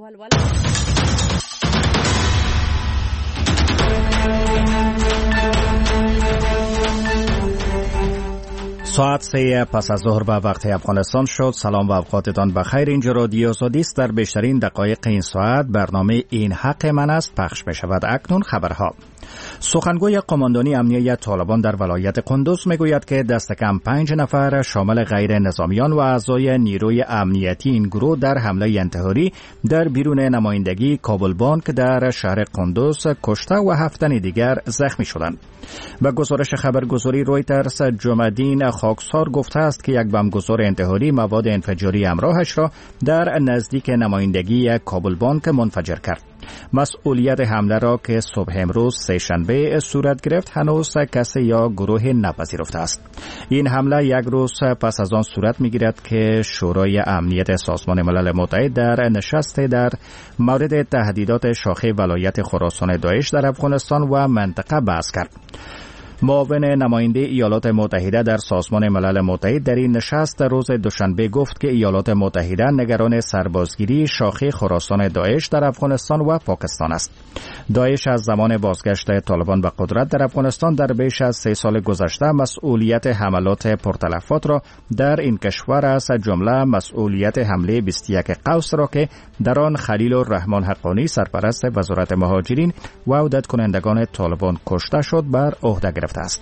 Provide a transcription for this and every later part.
ساعت 3 پس از ظهر به وقت افغانستان شد. سلام و اوقاتتان بخیر. اینجا رادیو آزادی است. در بیشترین دقایق این ساعت برنامه این حق من است پخش می شود. اکنون خبرها. سخنگوی قماندانی امنیت طالبان در ولایت قندوز میگوید که دست کم 5 نفر شامل غیر نظامیان و اعضای نیروی امنیتی این گروه در حمله انتحاری در بیرون نمایندگی کابل بانک در شهر قندوز کشته و 7 تن دیگر زخمی شدند. به گزارش خبرگزاری رویترز، جمع‌دین خاکسار گفته است که یک بمبگذار انتحاری مواد انفجاری همراهش را در نزدیک نمایندگی کابل بانک منفجر کرد. مسئولیت حمله را که صبح امروز سه‌شنبه صورت گرفت هنوز کسی یا گروه نپذیرفته است. این حمله یک روز پس از آن صورت می‌گیرد که شورای امنیت سازمان ملل متحد در نشست در مورد تهدیدات شاخه ولایت خراسان داعش در افغانستان و منطقه بحث کرد. معاون نماینده ایالات متحده در سازمان ملل متحد در این نشست روز دوشنبه گفت که ایالات متحده نگران سربازگیری شاخه خراسان داعش در افغانستان و پاکستان است. داعش از زمان بازگشت طالبان به قدرت در افغانستان در بیش از 3 سال گذشته مسئولیت حملات پرتلفات را در این کشور از جمله مسئولیت حمله 21 قوس را که در آن خلیل الرحمن حقانی سرپرست وزارت مهاجرین و عودت کنندگان طالبان کشته شد بر عهده گرفته است.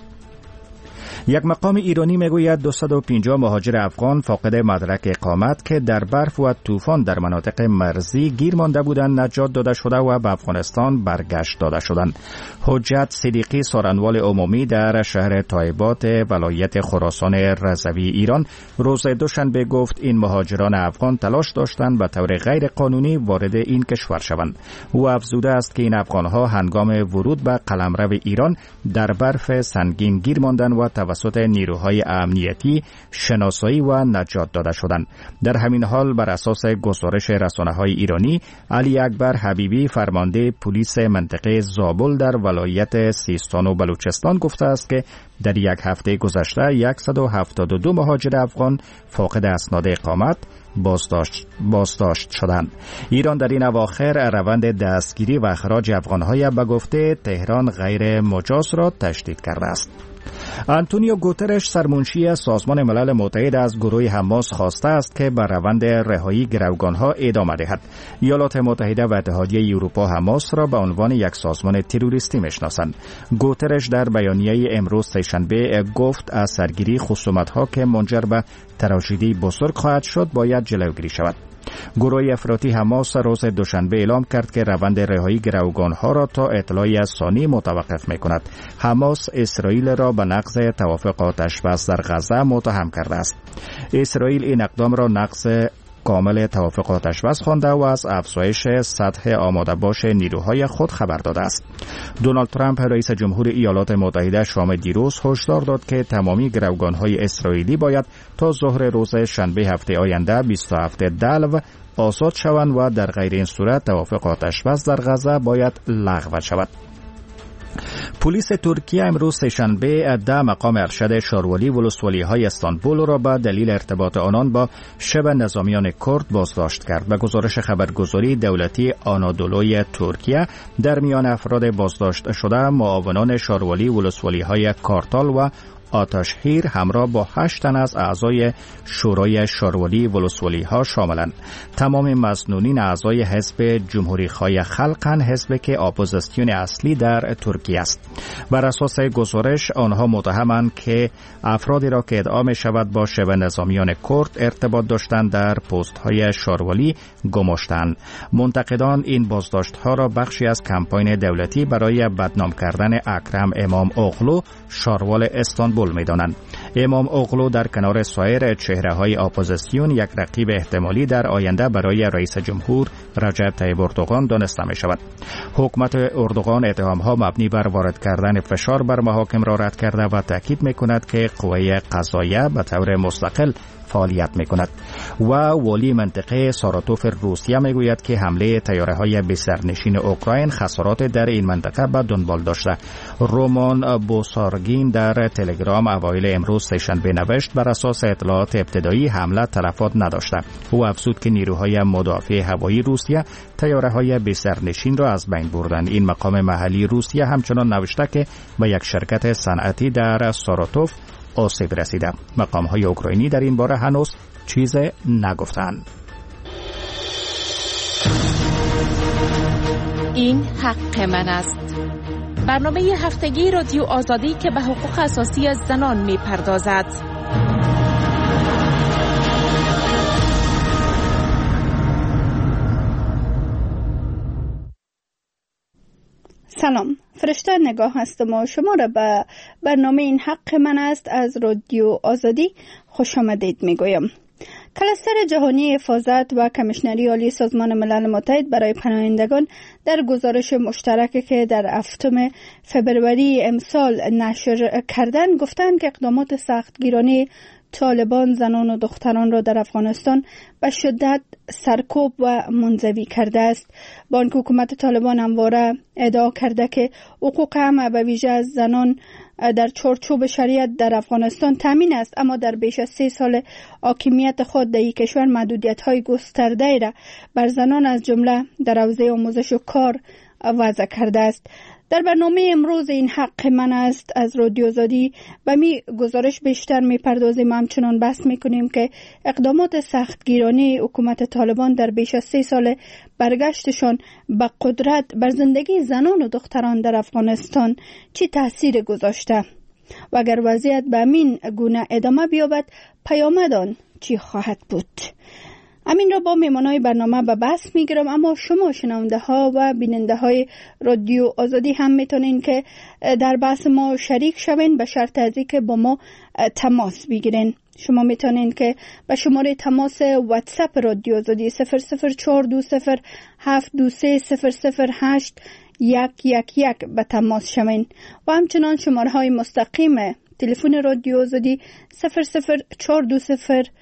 یک مقام ایرانی میگوید 250 مهاجر افغان فاقد مدرک اقامت که در برف و طوفان در مناطق مرزی گیر مانده بودند نجات داده شده و به افغانستان برگشت داده شدند. حجت صدیقی سارنوال عمومی در شهر تایبات ولایت خراسان رضوی ایران روز دوشنبه گفت این مهاجران افغان تلاش داشتند به طور غیر قانونی وارد این کشور شوند. او افزوده است که این افغانها هنگام ورود به قلمرو ایران در برف سنگین گیر ماندند و توسط نیروهای امنیتی شناسایی و نجات داده شدند. در همین حال بر اساس گزارش رسانه‌های ایرانی، علی اکبر حبیبی فرمانده پلیس منطقه زابل در ولایت سیستان و بلوچستان گفته است که در یک هفته گذشته 172 مهاجر افغان فاقد اسناد اقامت بازداشت شدند. ایران در این اواخر روند دستگیری و اخراج افغان‌های به گفته تهران غیر مجاز را تشدید کرده است. آنتونیو گوترش سرمنشی سازمان ملل متحد از گروه حماس خواسته است که بر روند رهایی گروگانها ادامه دهد. ایالات متحده و اتحادیه اروپا حماس را به عنوان یک سازمان تروریستی میشناسند. گوترش در بیانیه امروز سه‌شنبه گفت از سرگیری خصومت‌ها که منجر به تراژدی بزرگ خواهد شد باید جلوگیری شود. گروه افراطی حماس روز دوشنبه اعلام کرد که روند رهایی گروگانها را تا اطلاعی از ثانی متوقف می‌کند. حماس اسرائیل را به نقض توافق آتش‌بس در غزه متهم کرده است. اسرائیل این اقدام را نقض کامل توافق آتش‌بس خوانده و از افزایش سطح آماده باش نیروهای خود خبر داده است. دونالد ترامپ رئیس جمهور ایالات متحده شام دیروز هشدار داد که تمامی گروگان‌های اسرائیلی باید تا ظهر روز شنبه هفته آینده 27 دلو آزاد شوند و در غیر این صورت توافق آتش‌بس در غزه باید لغو شود. پلیس ترکیه امروز سه‌شنبه 10 مقام ارشد شاروالی ولسوالی‌های استانبول را به دلیل ارتباط آنان با شبه نظامیان کرد بازداشت کرد. به گزارش خبرگزاری دولتی آنادولوی ترکیه در میان افراد بازداشت شده معاونان شاروالی ولسوالی‌های کارتال و آتشهیر همراه با 8 تن از اعضای شورای شاروالی ولسوالی‌ها شاملند. تمام مظنونین اعضای حزب جمهوری‌خواه خلقند، حزبی که اپوزیسیون اصلی در ترکیه است. بر اساس گزارش آنها متهمند که افرادی را که ادعا می‌شود با شبه نظامیان کرد ارتباط داشتند در پست‌های شاروالی گماشتند. منتقدان این بازداشت‌ها را بخشی از کمپاین دولتی برای بدنام کردن اکرم امام اوغلو شاروال استانبول می‌دانند. امام اوغلو در کنار سایر چهره‌های اپوزیسیون یک رقیب احتمالی در آینده برای رئیس جمهور رجب طیب اردوغان دانسته می‌شود. حکومت اردوغان اتهام‌ها مبنی بر وارد کردن فشار بر محاکم را رد کرده و تاکید می‌کند که قوه قضاییه به طور مستقل فعالیت می‌کند. و والی منطقه ساراتوف روسیه میگوید که حمله طیاره‌های بی‌سرنشین اوکراین خسارات در این منطقه به دنبال داشته. رومان بوسارگین در تلگرام اوایل امروز سه‌شنبه نوشت بر اساس اطلاعات ابتدایی حمله تلفات نداشته. او افزود که نیروهای مدافع هوایی روسیه طیاره‌های بی سرنشین را از بین بردند. این مقام محلی روسیه همچنان نوشته که به یک شرکت صنعتی در ساراتوف آسیب رسیده. مقام‌های اوکراینی در این باره هنوز چیز نگفتند. این حق من است. برنامه هفتگی رادیو آزادی که به حقوق اساسی زنان می‌پردازد. سلام، فرشته نگاه هستم و شما را به برنامه این حق من است از رادیو آزادی خوش آمدید میگویم. کلستر جهانی حفاظت و کمیشنری عالی سازمان ملل متحد برای پناهندگان در گزارش مشترکی که در 7 فبروری امسال نشر کردند گفتند که اقدامات سختگیرانه طالبان زنان و دختران را در افغانستان به شدت سرکوب و منزوی کرده است. با آنکه حکومت طالبان همواره ادعا کرده که حقوق همه به ویژه از زنان در چارچوب شریعت در افغانستان تامین است، اما در بیش از 3 سال حاکمیت خود در این کشور محدودیت‌های گسترده را بر زنان از جمله در حوزه آموزش و کار وضع کرده است. در برنامه امروز این حق من است از رادیو آزادی به می گزارش بیشتر می‌پردازیم. همچنان بحث می‌کنیم که اقدامات سختگیرانه حکومت طالبان در بیش از 3 سال برگشتشان به قدرت بر زندگی زنان و دختران در افغانستان چی تأثیر گذاشته و اگر وضعیت به همین گونه ادامه بیابد پیامد آن چی خواهد بود. همین را با میمانای برنامه به بحث میگیرم، اما شما شنونده ها و بیننده های رادیو آزادی هم میتونین که در بحث ما شریک شوین به شرط از اینکه با ما تماس بگیرین. شما میتونین که به شماره تماس واتساپ رادیو آزادی 00420723008 111 به تماس شوین و همچنان شماره های مستقیم تلفن رادیو آزادی 00420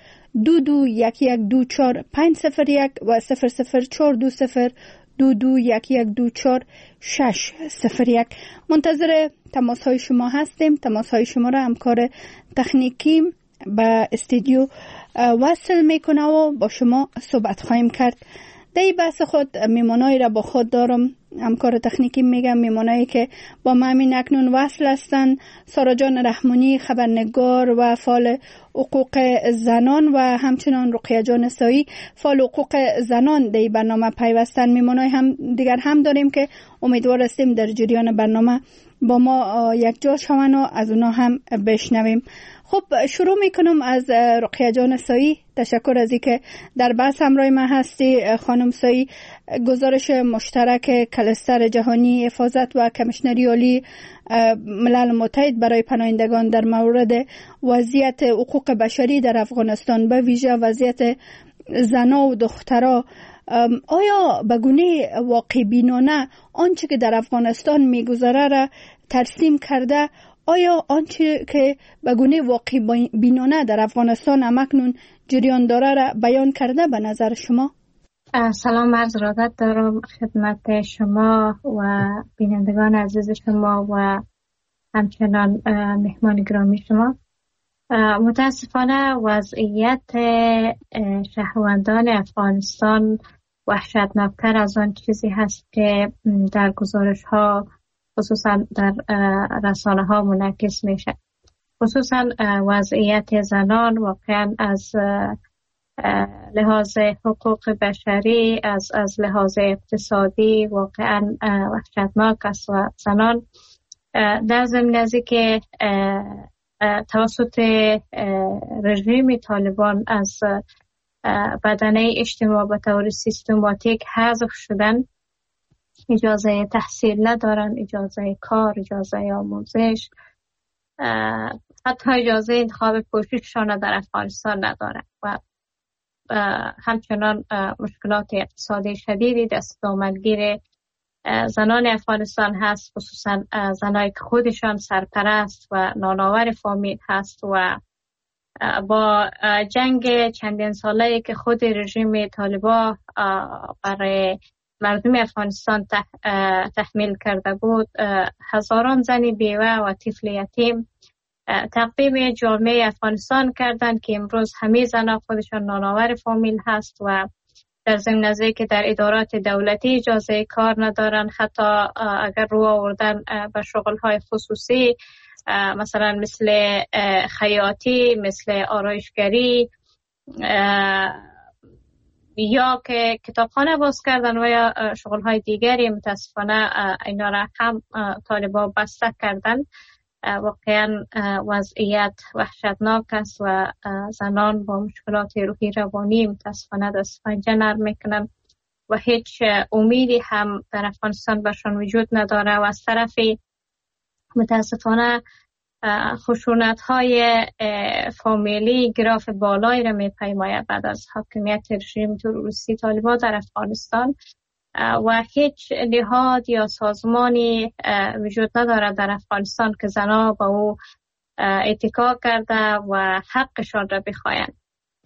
221124 و 00420221124 منتظر تماس های شما هستیم. تماس های شما را همکار تکنیکی به استودیو وصل میکنه و با شما صحبت خواهیم کرد. در این بحث خود میمانایی را با خود دارم. همکار تکنیکی میگم میمانایی که با ما همین اکنون وصل هستن: سارا جان رحمانی، خبرنگار و فعال حقوق زنان، و همچنان رقیه جان سایی، فعال حقوق زنان در برنامه پیوستن. میمانای هم دیگر هم داریم که امیدوار هستیم در جریان برنامه با ما یک جا شوند و از اونا هم بشنویم. خب شروع میکنم از رقیه جان سایی. تشکر از اینکه در بحث همراه ما هستی خانم سایی. گزارش مشترک کلستر جهانی حفاظت و کمیشنری عالی ملل متحد برای پناهندگان در مورد وضعیت حقوق بشری در افغانستان، به ویژه وضعیت زنا و دخترها، آیا به گونه واقع بینانه آنچه که در افغانستان میگذره را ترسیم کرده؟ آیا آنچه که به گونه واقع بینانه در افغانستان همکنون جریان داره را بیان کرده به نظر شما؟ سلام، عرض ارادت دارم خدمت شما و بینندگان عزیز شما و همچنان مهمان گرامی شما. متاسفانه وضعیت شهروندان افغانستان وحشتناکتر از آن چیزی هست که در گزارش ها خصوصا در رسانه ها منعکس میشه. خصوصا وضعیت زنان واقعا از لحاظ حقوق بشری، از لحاظ اقتصادی واقعا وحشتناک است و زنان در ضمن از که توسط رژیم طالبان از بدنه اجتماع به طور سیستماتیک حذف شدن، اجازه تحصیل ندارن، اجازه کار، اجازه آموزش، حتی اجازه انتخاب پوشششان در افغانستان ندارن و همچنان مشکلات اقتصادی شدیدی دست آمدگیر زنان افغانستان هست، خصوصا زنایی که خودشان سرپرست و نانآور فامیل هست و با جنگ چندین ساله‌ای که خود رژیم طالبان برای مردم افغانستان تحمیل کرده بود، هزاران زن بیوه و طفل یتیم تقدیم جامعه افغانستان کردند که امروز همه زنان خودشان نانآور فامیل هست و در ضمن از که در ادارات دولتی اجازه کار ندارن، حتی اگر رو آوردن به شغل‌های خصوصی مثلا مثل خیاطی، مثل آرایشگری یا که کتابخانه باز کردن و یا شغل‌های دیگری، متاسفانه اینا را هم طالبان بسته کردن. واقعا وضعیت وحشتناک است و زنان با مشکلات روحی روانی متاسفانه دست پنجه نرم میکنن و هیچ امیدی هم در افغانستان برشان وجود نداره و از طرفی متاسفانه خشونت های فامیلی گراف بالایی را میپیماید بعد از حاکمیت رژیم تروریستی طالبان در افغانستان و هیچ نهاد یا سازمانی وجود ندارد در افغانستان که زنها با او اتکا کرده و حقشان را بخواهند.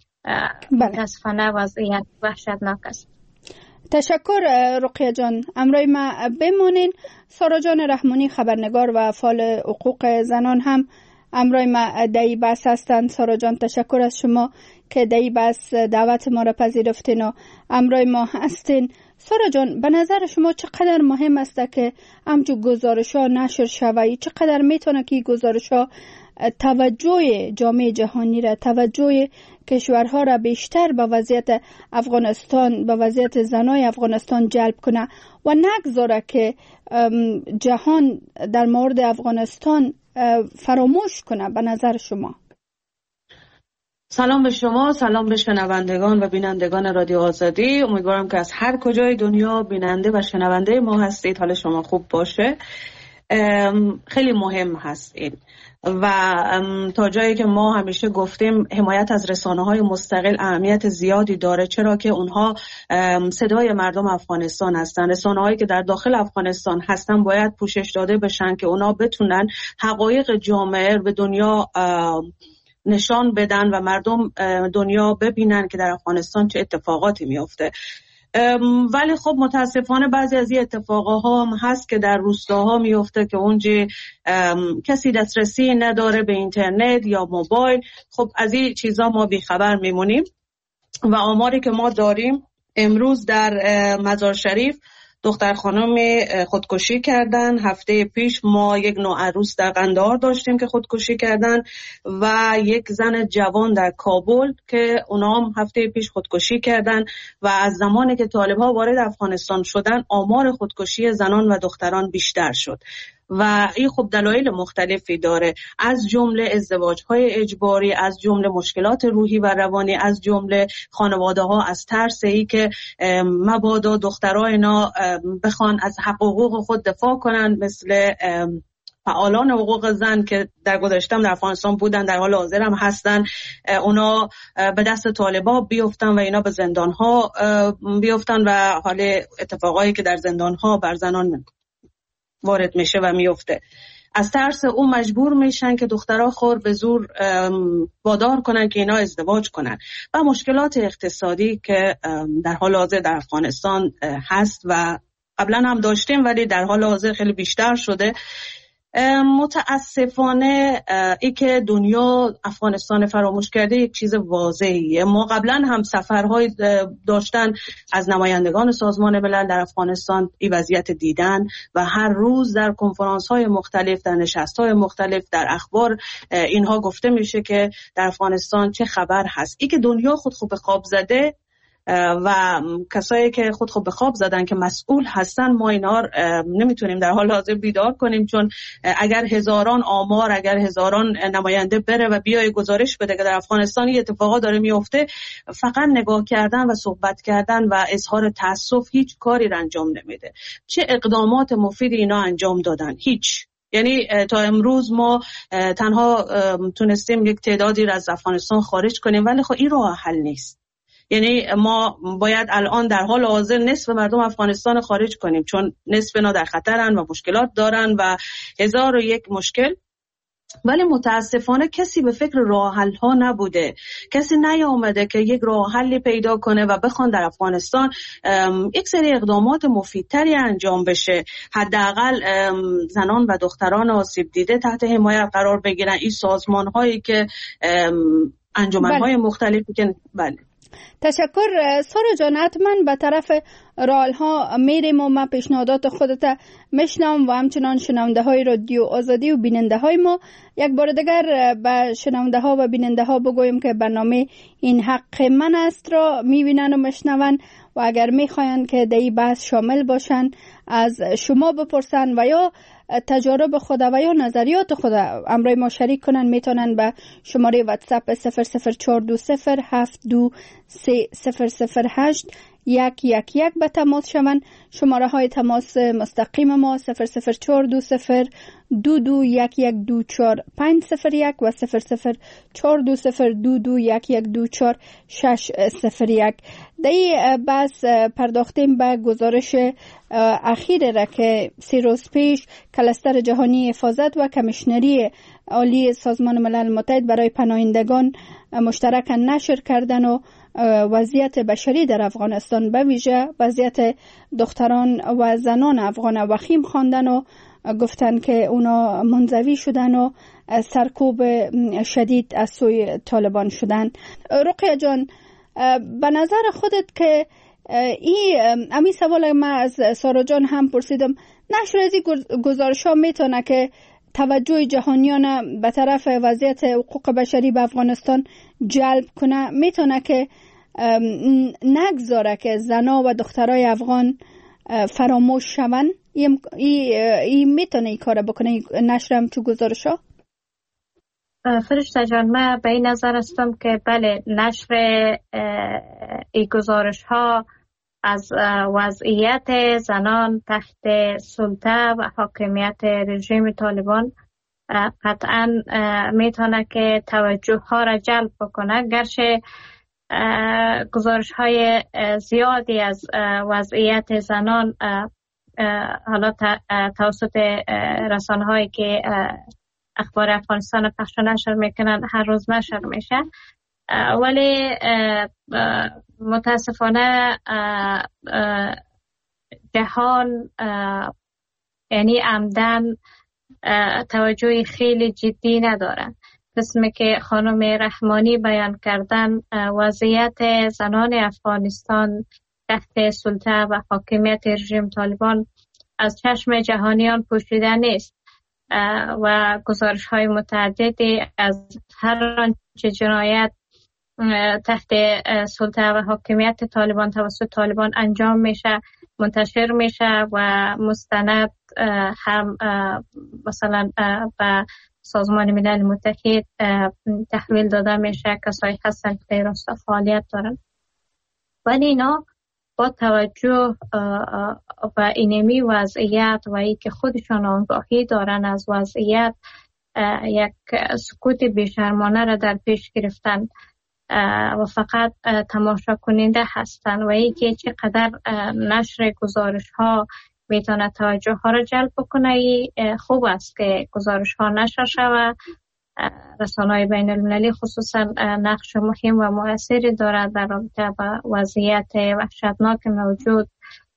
متاسفانه وضعیت وحشتناک است. تشکر رقیه جان. امروی ما بمانین. سارا جان رحمانی خبرنگار و فعال حقوق زنان هم امروی ما دایی بحث هستند. سارا جان تشکر از شما که دایی بحث دعوت ما را پذیرفتین و امروی ما هستین. سارا جان، به نظر شما چقدر مهم است که همچون گزارش ها نشر شوی؟ چقدر میتونه که گزارش ها توجه جامعه جهانی را، توجه کشورها را بیشتر به وضعیت افغانستان، به وضعیت زنای افغانستان جلب کنه و نگذاره که جهان در مورد افغانستان فراموش کنه به نظر شما؟ سلام به شما، سلام به شنوندگان و بینندگان رادیو آزادی. امیدوارم که از هر کجای دنیا بیننده و شنونده ما هستید حال شما خوب باشه. خیلی مهم هست این و تا جایی که ما همیشه گفتیم حمایت از رسانه‌های مستقل اهمیت زیادی داره، چرا که اونها صدای مردم افغانستان هستن. رسانه‌هایی که در داخل افغانستان هستن باید پوشش داده بشن که اونا بتونن حقایق جامعه به دنیا نشان بدن و مردم دنیا ببینن که در افغانستان چه اتفاقاتی میفته. ولی خب متاسفانه بعضی از این اتفاقها هم هست که در روستاها میفته که اونجا کسی دسترسی نداره به اینترنت یا موبایل. خب از این چیزا ما بیخبر میمونیم و آماری که ما داریم امروز در مزار شریف دختر خانم خودکشی کردن. هفته پیش ما یک نوعروس در قندهار داشتیم که خودکشی کردن و یک زن جوان در کابل که اونا هم هفته پیش خودکشی کردن و از زمانی که طالب‌ها وارد افغانستان شدن آمار خودکشی زنان و دختران بیشتر شد و این خب دلایل مختلفی داره، از جمله ازدواج‌های اجباری، از جمله مشکلات روحی و روانی، از جمله خانواده‌ها از ترس ای که مبادا دخترها اینا بخوان از حقوق خود دفاع کنن، مثل فعالان حقوق زن که در گذشته در افغانستان بودن در حال حاضر هم هستن، اونا به دست طالبان بیفتن و اینا به زندان‌ها بیفتن و حال اتفاقایی که در زندان‌ها بر زنان وارد میشه و میفته. از ترس اون مجبور میشن که دخترها خور به زور وادار کنن که اینا ازدواج کنن و مشکلات اقتصادی که در حال حاضر در افغانستان هست و قبلا هم داشتیم ولی در حال حاضر خیلی بیشتر شده. متاسفانه ای که دنیا افغانستان فراموش کرده یک چیز واضحیه. ما قبلا هم سفرهای داشتن از نمایندگان سازمان ملل در افغانستان این وضعیت دیدن و هر روز در کنفرانس‌های مختلف، در نشست‌های مختلف، در اخبار اینها گفته میشه که در افغانستان چه خبر هست. ای که دنیا خود به خواب زده و کسایی که خود به خواب زدن که مسئول هستن، ما اینا نمیتونیم در حال حاضر بیدار کنیم، چون اگر هزاران آمار، اگر هزاران نماینده بره و بیای گزارش بده که در افغانستان این اتفاقا داره میفته، فقط نگاه کردن و صحبت کردن و اظهار تأسف هیچ کاری را انجام نمیده. چه اقدامات مفیدی اینا انجام دادن؟ هیچ. یعنی تا امروز ما تنها تونستیم یک تعدادی را از افغانستان خارج کنیم، ولی خب این راه حل نیست. یعنی ما باید الان در حال حاضر نصف مردم افغانستان خارج کنیم، چون نصف اینا در خطرن و مشکلات دارن و 1001 مشکل ولی متاسفانه کسی به فکر راه حل ها نبوده، کسی نیامده که یک راه حلی پیدا کنه و بخوان در افغانستان یک سری اقدامات مفیدتری انجام بشه، حداقل زنان و دختران آسیب دیده تحت حمایت قرار بگیرن. این سازمان هایی که انجمن‌های مختلفی که تشکر سارا جان. حتما به طرف راه ها میریم و ما پیشنهادات خودت میشنم و همچنان شنونده های رادیو آزادی و بیننده های ما. یک بار دیگر به شنونده ها و بیننده ها بگویم که برنامه این حق من است را میبینن و میشنون و اگر میخواین که در این بحث شامل باشن از شما بپرسن و یا تجارب خود و یا نظریات خود امروی ما شریک کنن، میتونن به شماره واتساپ 00420723008 به تماس شوند. شماره های تماس مستقیم ما 00420221124 و 00420221124 در این بحث پرداختیم به گزارش اخیر را که 3 روز پیش کلستر جهانی حفاظت و کمیشنری عالی سازمان ملل متحد برای پناهندگان مشترک نشر کردن و وضعیت بشری در افغانستان به ویژه وضعیت دختران و زنان افغان وخیم خواندن و گفتن که اونا منزوی شدن و سرکوب شدید از سوی طالبان شدن. رقیه جان، به نظر خودت که امی سوال ما از سارا جان هم پرسیدم، نشر از این گزارش ها میتونه که توجه جهانیان به طرف وضعیت حقوق بشری به افغانستان جلب کنه، میتونه که نگذاره که زنا و دخترای افغان فراموش شون؟ این میتونه این کار بکنه نشرم تو گزارش ها؟ فرشته جان، من به این نظر هستم که بله، نشر این گزارش ها از وضعیت زنان تحت سلطه و حاکمیت رژیم طالبان قطعا میتونه که توجه ها را جلب بکنه، گرچه گزارش های زیادی از وضعیت زنان حالا توسط رسانه هایی که اخبار افغانستان پخش و نشر میکنن هر روز نشر میشه، ولی متاسفانه جهان یعنی عمدن توجه خیلی جدی ندارن. قسمی که خانم رحمانی بیان کردن، وضعیت زنان افغانستان تحت سلطه و حاکمیت رژیم طالبان از چشم جهانیان پوشیده نیست و گزارش های متعددی از هر آنچه جنایت تحت سلطه و حاکمیت طالبان توسط طالبان انجام میشه منتشر میشه و مستند هم مثلا به سازمان ملل متحد تحویل داده میشه، کسایی هستن که در راستا فعالیت دارن. ولی اینا با توجه و اینمی وضعیت و ای که خودشان آگاهی دارن از وضعیت یک سکوت بیشرمانه را در پیش گرفتن و فقط تماشا کننده هستن و ای که چقدر نشر گزارش ها میتونه توجه ها را جلب کنه. خوب است که گزارش ها نشر شود. رسانه‌های بین المللی خصوصا نقش مهم و مؤثری دارد در رابطه با وضعیت وحشتناک موجود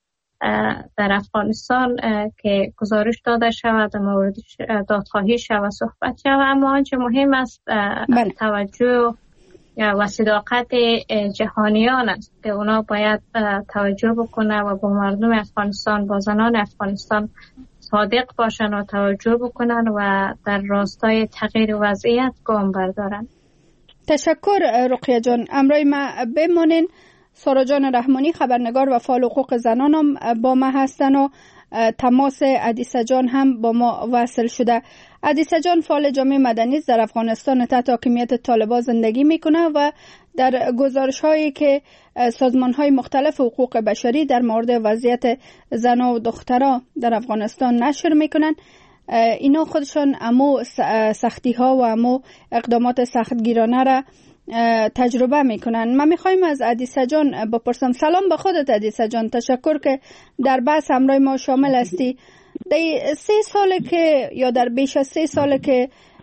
در افغانستان که گزارش داده شود، مورد دادخواهی شود، صحبت شود. اما آنچه مهم است توجه و صداقت جهانیان است که اونا باید توجه بکنه و با مردم افغانستان، با زنان افغانستان صادق باشن و توجه بکنن و در راستای تغییر وضعیت گام بردارن. تشکر رقیه جان. امروز ما بمانین. سارا جان رحمانی خبرنگار و فعال حقوق زنان هم با ما هستن و تماس عدیسه جان هم با ما وصل شده. عدیسه جان فعال جامعه مدنی در افغانستان تحت حاکمیت طالبان زندگی میکنه و در گزارش هایی که سازمان های مختلف حقوق بشری در مورد وضعیت زن و دخترها در افغانستان نشر میکنن، اینا خودشان امو سختی ها و امو اقدامات سختگیرانه را تجربه میکنن. من میخوایم از عدیسه جان بپرسم. سلام به خودت عدیسه جان، تشکر که در بحث همراه ما شامل هستی. در 3 ساله که یا در بیش از 3 ساله که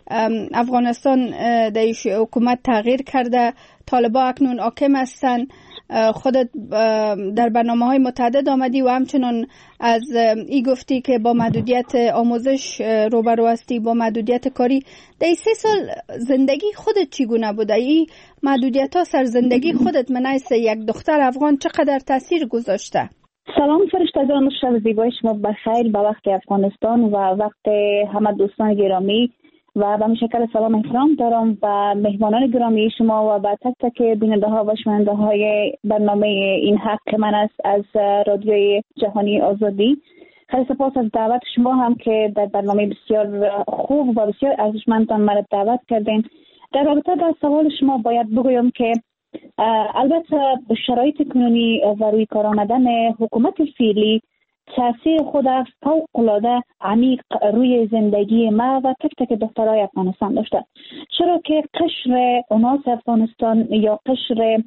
افغانستان در حکومت تغییر کرده، طالبا اکنون حاکم هستند. خودت در برنامه‌های متعدد آمدی و همچنان از ای گفتی که با محدودیت آموزش روبرو هستی، با محدودیت کاری. در 3 سال زندگی خودت چگونه بوده؟ این محدودیت ها سر زندگی خودت من حیث یک دختر افغان چقدر تاثیر گذاشته؟ سلام فرشته جان، شب زیبای شما بخیر به وقت افغانستان و وقت همه دوستان گرامی و به شکل سلام احترام دارم و مهمانان گرامی شما و به تک تک بیننده ها و شنونده های برنامه این حق من است از رادیوی جهانی آزادی. خیلی سپاس از دعوت شما هم که در برنامه بسیار خوب و بسیار ارزشمندتان مرا دعوت کردین. در رابطه با سوال شما باید بگویم که البته شرایط کنونی و روی کار آمدن حکومت فعلی تاثیر خود فوق‌العاده عمیق روی زندگی ما و تک تک دخترای افغانستان داشته، چرا که قشر اناس افغانستان یا قشر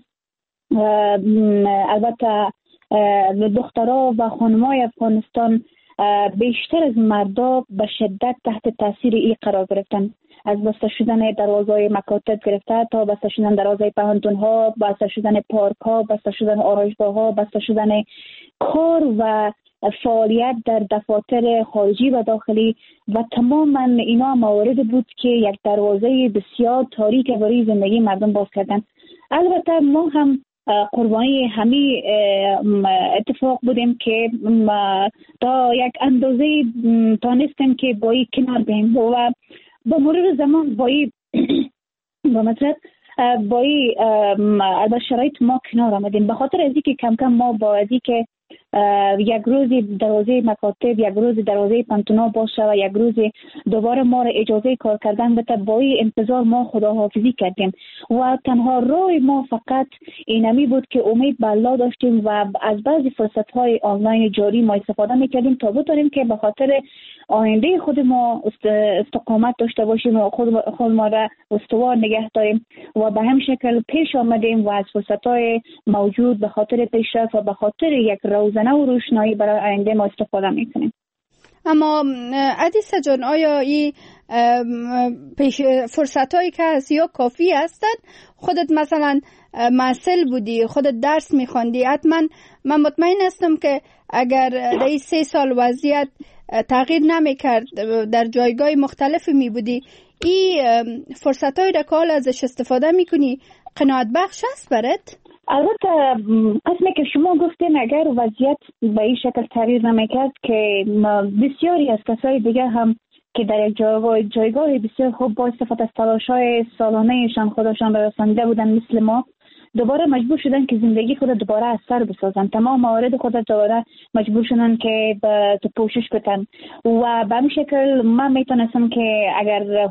البته دخترها و خانمای افغانستان بیشتر از مردا به شدت تحت تاثیر ای قرار گرفتن. از بسته شدن دروازهای مکاتب گرفته تا بسته شدن دروازهای پهنتون‌ها، بسته شدن پارک‌ها، بسته شدن آرایشگاه‌ها، بسته شدن کار و فعالیت در دفاتر خارجی و داخلی و تماما اینا موارد بود که یک دروازه بسیار تاریک برای زندگی مردم باز کردن. البته ما هم قربانی همین اتفاق بودیم که تا یک اندازه تانستیم که با این کنار بیم و با مرور زمان با این البته شرایط ما کنار آمدیم، به خاطر از اینکه کم کم ما با از اینکه یک روزی دروازه مکاتب، یک روز دروازه پانتونا باشه و یک روز دوباره ما را اجازه کار کردن بده، با این انتظار ما خداحافظی کردیم و تنها روی ما فقط اینمی بود که امید به الله داشتیم و از بعضی فرصت های آنلاین جاری ما استفاده میکردیم تا بتونیم که به خاطر آینده خود ما استقامت داشته باشیم و خود ما را استوار نگه داریم و به همین شکل پیش آمدیم و از فرصت های موجود به خاطر پیشرفت و به خاطر یک روزنه و روشنایی برای آینده ما استفاده میکنیم. اما عدیسه جان، آیا این فرصت هایی که هست یا کافی هستند؟ خودت مثلا معسل بودی، خودت درس میخواندی، حتما من مطمئن هستم که اگر در این 3 سال وضعیت تغییر نمیکرد در جایگاه مختلف می بودی. این فرصت های را که حال ازش استفاده میکنی قناعت بخش است برات؟ البته قسمی که شما گفتین اگر وضعیت به این شکل تغییر نمیکرد که بسیاری از کسای دیگه هم که در یک جایگاه بسیار خوب با استفاده از تلاش‌های سالانه‌شان خودشان را رسانیده بودن مثل ما، دوباره مجبور شدن که زندگی خود دوباره از سر بسازن، تمام موارد خود دوباره مجبور شدن که به پوشش بتن و به همین شکل من میتونستم که اگر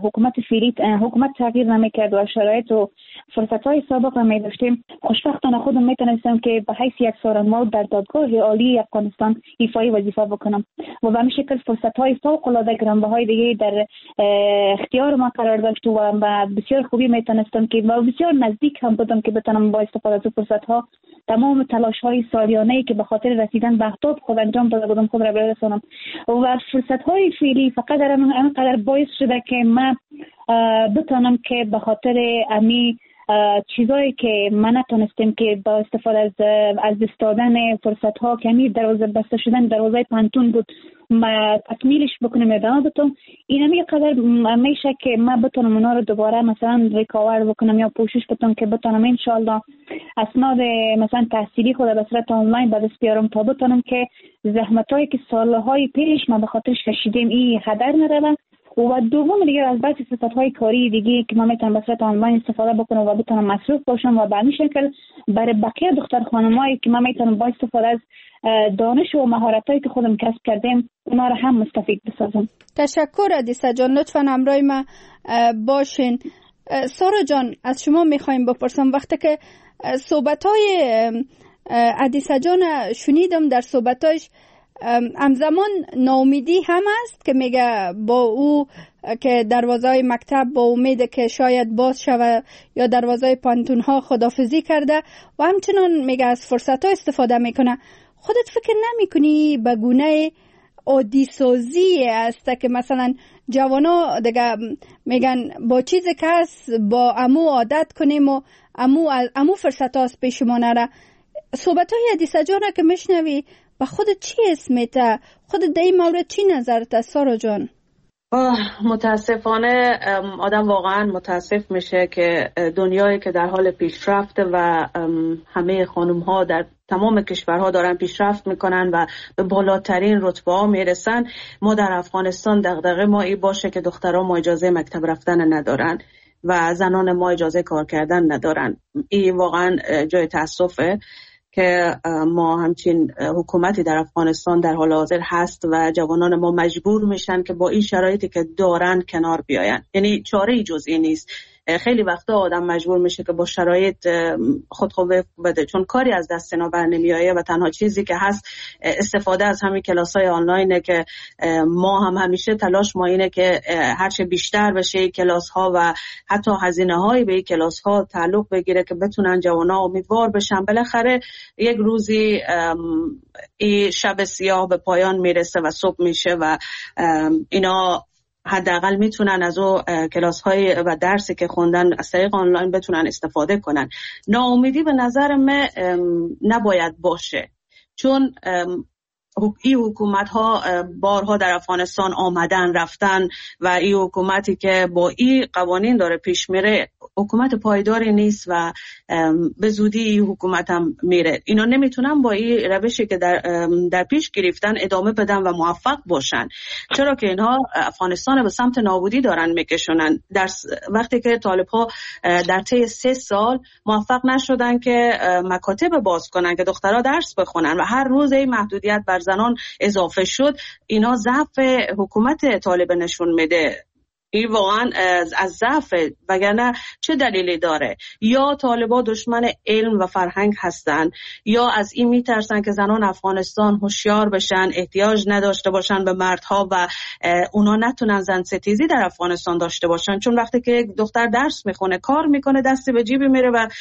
حکومت تغییر نمیکرد و شرایط و فرصت‌های سابق را می‌داشتیم، خوشبختانه خودم میتونستم که به حیث یک سارنمو در دادگاه عالی افغانستان ایفای وظیفه بکنم و به همین شکل فرصت‌های فوق‌العاده گرانبهای دیگه در اختیار ما قرار داشت و بسیار خوبی میتونستم که و بسیار نزدیک هم بودم که بتونم با استفاده از فرصت‌ها تمام تلاش‌های سالیانه‌ای که به خاطر رسیدن به اهداف خود انجام داده بودم خود را برسانم و فرصت‌های فعلی فقط اینقدر باعث شده که من بتونم که به خاطر امی چیزایی که من نتونستیم که با استفاده از دست دادن فرصت‌ها که همین دروازه بسته شدن دروازه پانتون بود ما تکمیلش بکنم ادامه بدم، این همی قدر میشه که من بتونم اونا رو دوباره مثلا ریکاور بکنم یا پوشش بدم که بتونم انشالله اسناد مثلا تحصیلی خود به صورت آنلاین به دست بیارم تا بتونم که زحمتایی که سالهای پیش ما به خاطرش کشیدیم این هدر نره و دوم دیگه از بعضی صفت‌های کاری دیگه که من میتونم به صورت آنلاین استفاده بکنم و بتونم مصروف باشم و به همین شکل برای بقیه دختر خانمایی که من میتونم با استفاده از دانش و مهارتایی که خودم کسب کردم اونا رو هم مستفید بسازم. تشکر عدیسه جان، لطفاً همراه ما باشین. سارا جان، از شما میخوایم بپرسم، وقتی که صحبت‌های عدیسه جان شنیدم در صحبتاش همزمان ناامیدی هم است که میگه با او که دروازه‌های مکتب با امید که شاید باز شود یا دروازه‌های پانتون ها خدافزی کرده و همچنان میگه از فرصت ها استفاده میکنه. خودت فکر نمیکنی به گونه عادی سازی است که مثلا جوانا دیگه میگن با چیزی که هست با امو عادت کنیم و امو فرصت هاست پیش ما نره. صحبت های حدیثه جانه که میشنوی به خود چی اسمیته؟ خود در این مورد چی نظرت سارا جان؟ متاسفانه آدم واقعا متاسف میشه که دنیایی که در حال پیشرفت و همه خانم ها در تمام کشورها دارن پیشرفت میکنن و به بالاترین رتبه ها میرسن، ما در افغانستان دغدغه ما این باشه که دخترها ما اجازه مکتب رفتن ندارن و زنان ما اجازه کار کردن ندارن. این واقعا جای تاسفه که ما همچین حکومتی در افغانستان در حال حاضر هست و جوانان ما مجبور میشن که با این شرایطی که دارن کنار بیاین. یعنی چاره‌ای جز این نیست. خیلی وقتا آدم مجبور میشه که با شرایط خودخواه بده، چون کاری از دست اینا بر نمیآید و تنها چیزی که هست استفاده از همین کلاس‌های آنلاینه که ما هم همیشه تلاش ما اینه که هرچه بیشتر بشه کلاس‌ها و حتی هزینه‌های به این کلاس‌ها تعلق بگیره که بتونن جوانا امیدوار بشن بالاخره یک روزی این شب سیاه به پایان میرسه و صبح میشه و اینا حداقل میتونن از او کلاس‌های و درسی که خوندن از طریق آنلاین بتونن استفاده کنن. ناامیدی به نظر من نباید باشه، چون این حکومت ها بارها در افغانستان آمدن رفتن و این حکومتی که با این قوانین داره پیش میره حکومت پایداری نیست و به زودی این حکومت هم میره. اینا نمیتونن با این روشی که در پیش گرفتن ادامه بدن و موفق باشن، چرا که اینها افغانستان به سمت نابودی دارن میکشونن. در وقتی که طالب ها در طی 3 سال موفق نشدن که مکاتب باز کنن که دخترها درس بخونن و هر روز این محدودیت بر زنان اضافه شد، اینا ضعف حکومت طالب نشون میده. این واقعا از ضعف، وگرنه چه دلیلی داره؟ یا طالبا دشمن علم و فرهنگ هستن یا از این میترسن که زنان افغانستان هوشیار بشن، احتیاج نداشته باشن به مردها و اونا نتونن زن ستیزی در افغانستان داشته باشن. چون وقتی که دختر درس میخونه کار میکنه دستی به جیبی میره و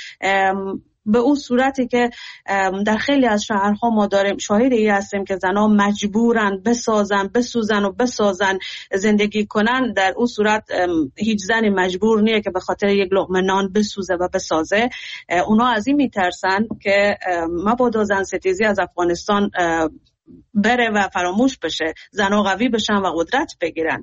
به اون صورتی که در خیلی از شهرها ما داریم شاهد این هستیم که زنها مجبورن بسوزن و بسازن زندگی کنن. در اون صورت هیچ زنی مجبور نیه که به خاطر یک لقمه نان بسوزه و بسازه. اونا از این میترسن که مبادا زن ستیزی از افغانستان بره و فراموش بشه، زنها قوی بشن و قدرت بگیرن.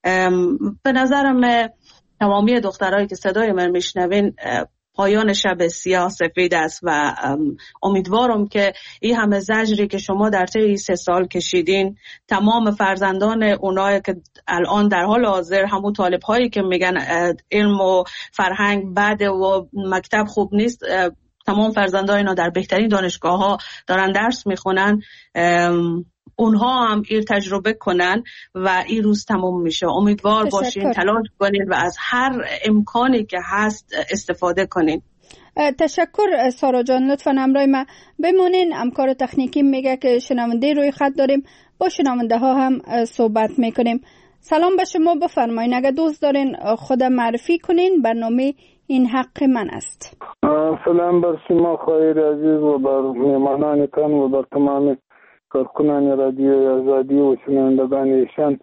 به نظرم تمامی دخترایی که صدای من میشنوین پایان شب سیاه سفید است و امیدوارم که این همه زجری که شما در طی 3 سال کشیدین تمام فرزندان اونایی که الان در حال حاضر همون طالب هایی که میگن علم و فرهنگ بده و مکتب خوب نیست، تمام فرزندان اینا در بهترین دانشگاه ها دارن درس میخونن، اونها هم این تجربه کنن و این روز تموم میشه. امیدوار باشین، تلاش کنین و از هر امکانی که هست استفاده کنین. تشکر سارا جان، لطفا همراه ما بمونین. همکار تکنیکی میگه که شنونده روی خط داریم، با شنونده ها هم صحبت میکنیم. سلام به شما، بفرمایین. اگه دوست دارین خود معرفی کنین، برنامه این حق من است. سلام بر شما خواهر عزیز و بر مهمانانتان و بر تمام کارکنان رادیو آزادی و شنوندگان ایشان.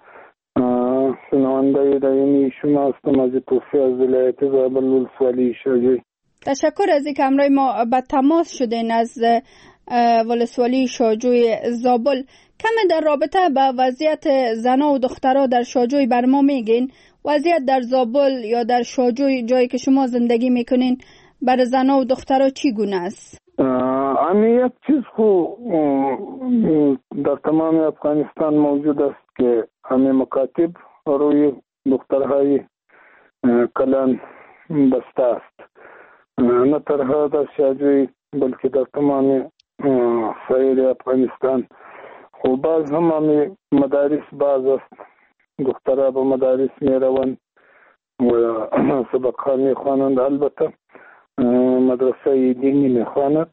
شنونده دائمی شما هستم از توفیق از ولایت زابل ولسوالی شجوی. تشکر از اینکه همراه ما به تماس شدین از ولسوالی شجوی زابل. کمی در رابطه با وضعیت زنان و دخترها در شجوی بر ما میگین. وضعیت در زابل یا در شجوی، جایی که شما زندگی میکنین، برای زنان و دخترها چی گونه است؟ یک چیز خو در تمام افغانستان موجود است که همه مکاتب روی دخترهای کلان بسته است، نه تنها در شجوی بلکه در تمام سایر افغانستان. خب باز هم همه مدارس باز است، دخترها به مدارس می روند و سبقها می خوانند، البته مدرسه دینی می خواند.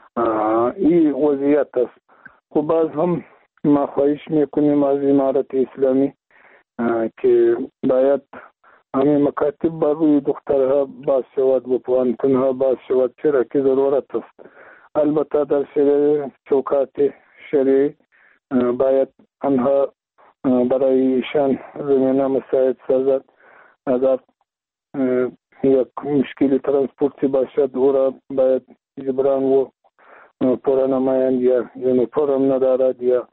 این وضعیت است. خب باز هم ما خواهش میکنیم از امارت اسلامی که باید همه مکاتب بر روی دخترها باز شود و پوهنتونها باز شود، چرا که ضرورت است. البته در چوکات شرعی باید آنها برای ایشان زمینه مساعد سازد. اگر یک مشکل ترانسپورتی باشد او را باید جبران و پورا نمایند یا یونیفرم ندارد یا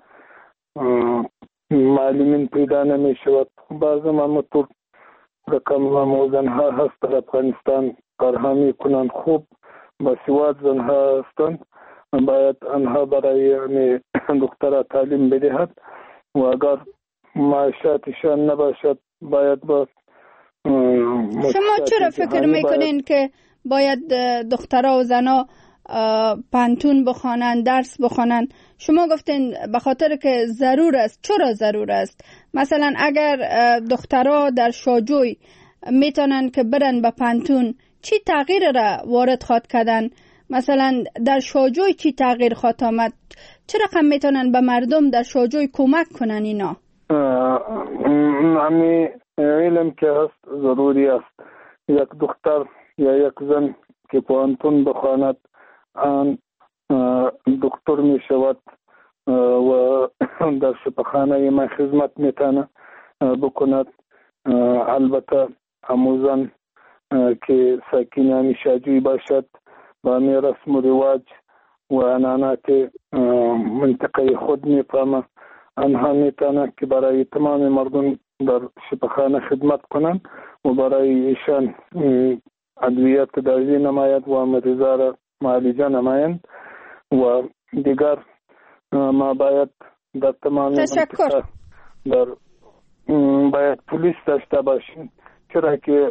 معلمین پیدا نمی شود. بعض همونطور رقم و موزنها هست در افغانستان کارها می کنند، خوب بسیواد زنها هستند، باید آنها برای دخترها تعلیم بدهد و اگر معاشاتشان نباشد باید با شما چرا فکر میکنین که باید دخترها و زنها پانتون بخوانند، درس بخوانند؟ شما گفتین به خاطر که ضرور است. چرا ضرور است؟ مثلا اگر دخترها در شاجوی میتونن که برن به پانتون، چی تغییر را وارد خواد کردن؟ مثلا در شاجوی چی تغییر خواد آمد؟ چرا هم میتونن به مردم در شاجوی کمک کنن اینا؟ همی علم که هست ضروری است. یک دختر یا یک زن که پانتون بخواند آن دکتر می شود و در شفاخانه ما خدمت میتونه بکند. البته هموزن که ساکن شاجوی باشد با می رسم و رواج و عنعنات منطقه خود میفهمه، آنها میتونه که برای تمام مردم در شفاخانه خدمت کنند و برای ایشان ادویات تداوی نماید و مریضا را معالجه نمایند و دیگر ما باید در تمام منطقه باید پلیس داشته باشیم، چرا که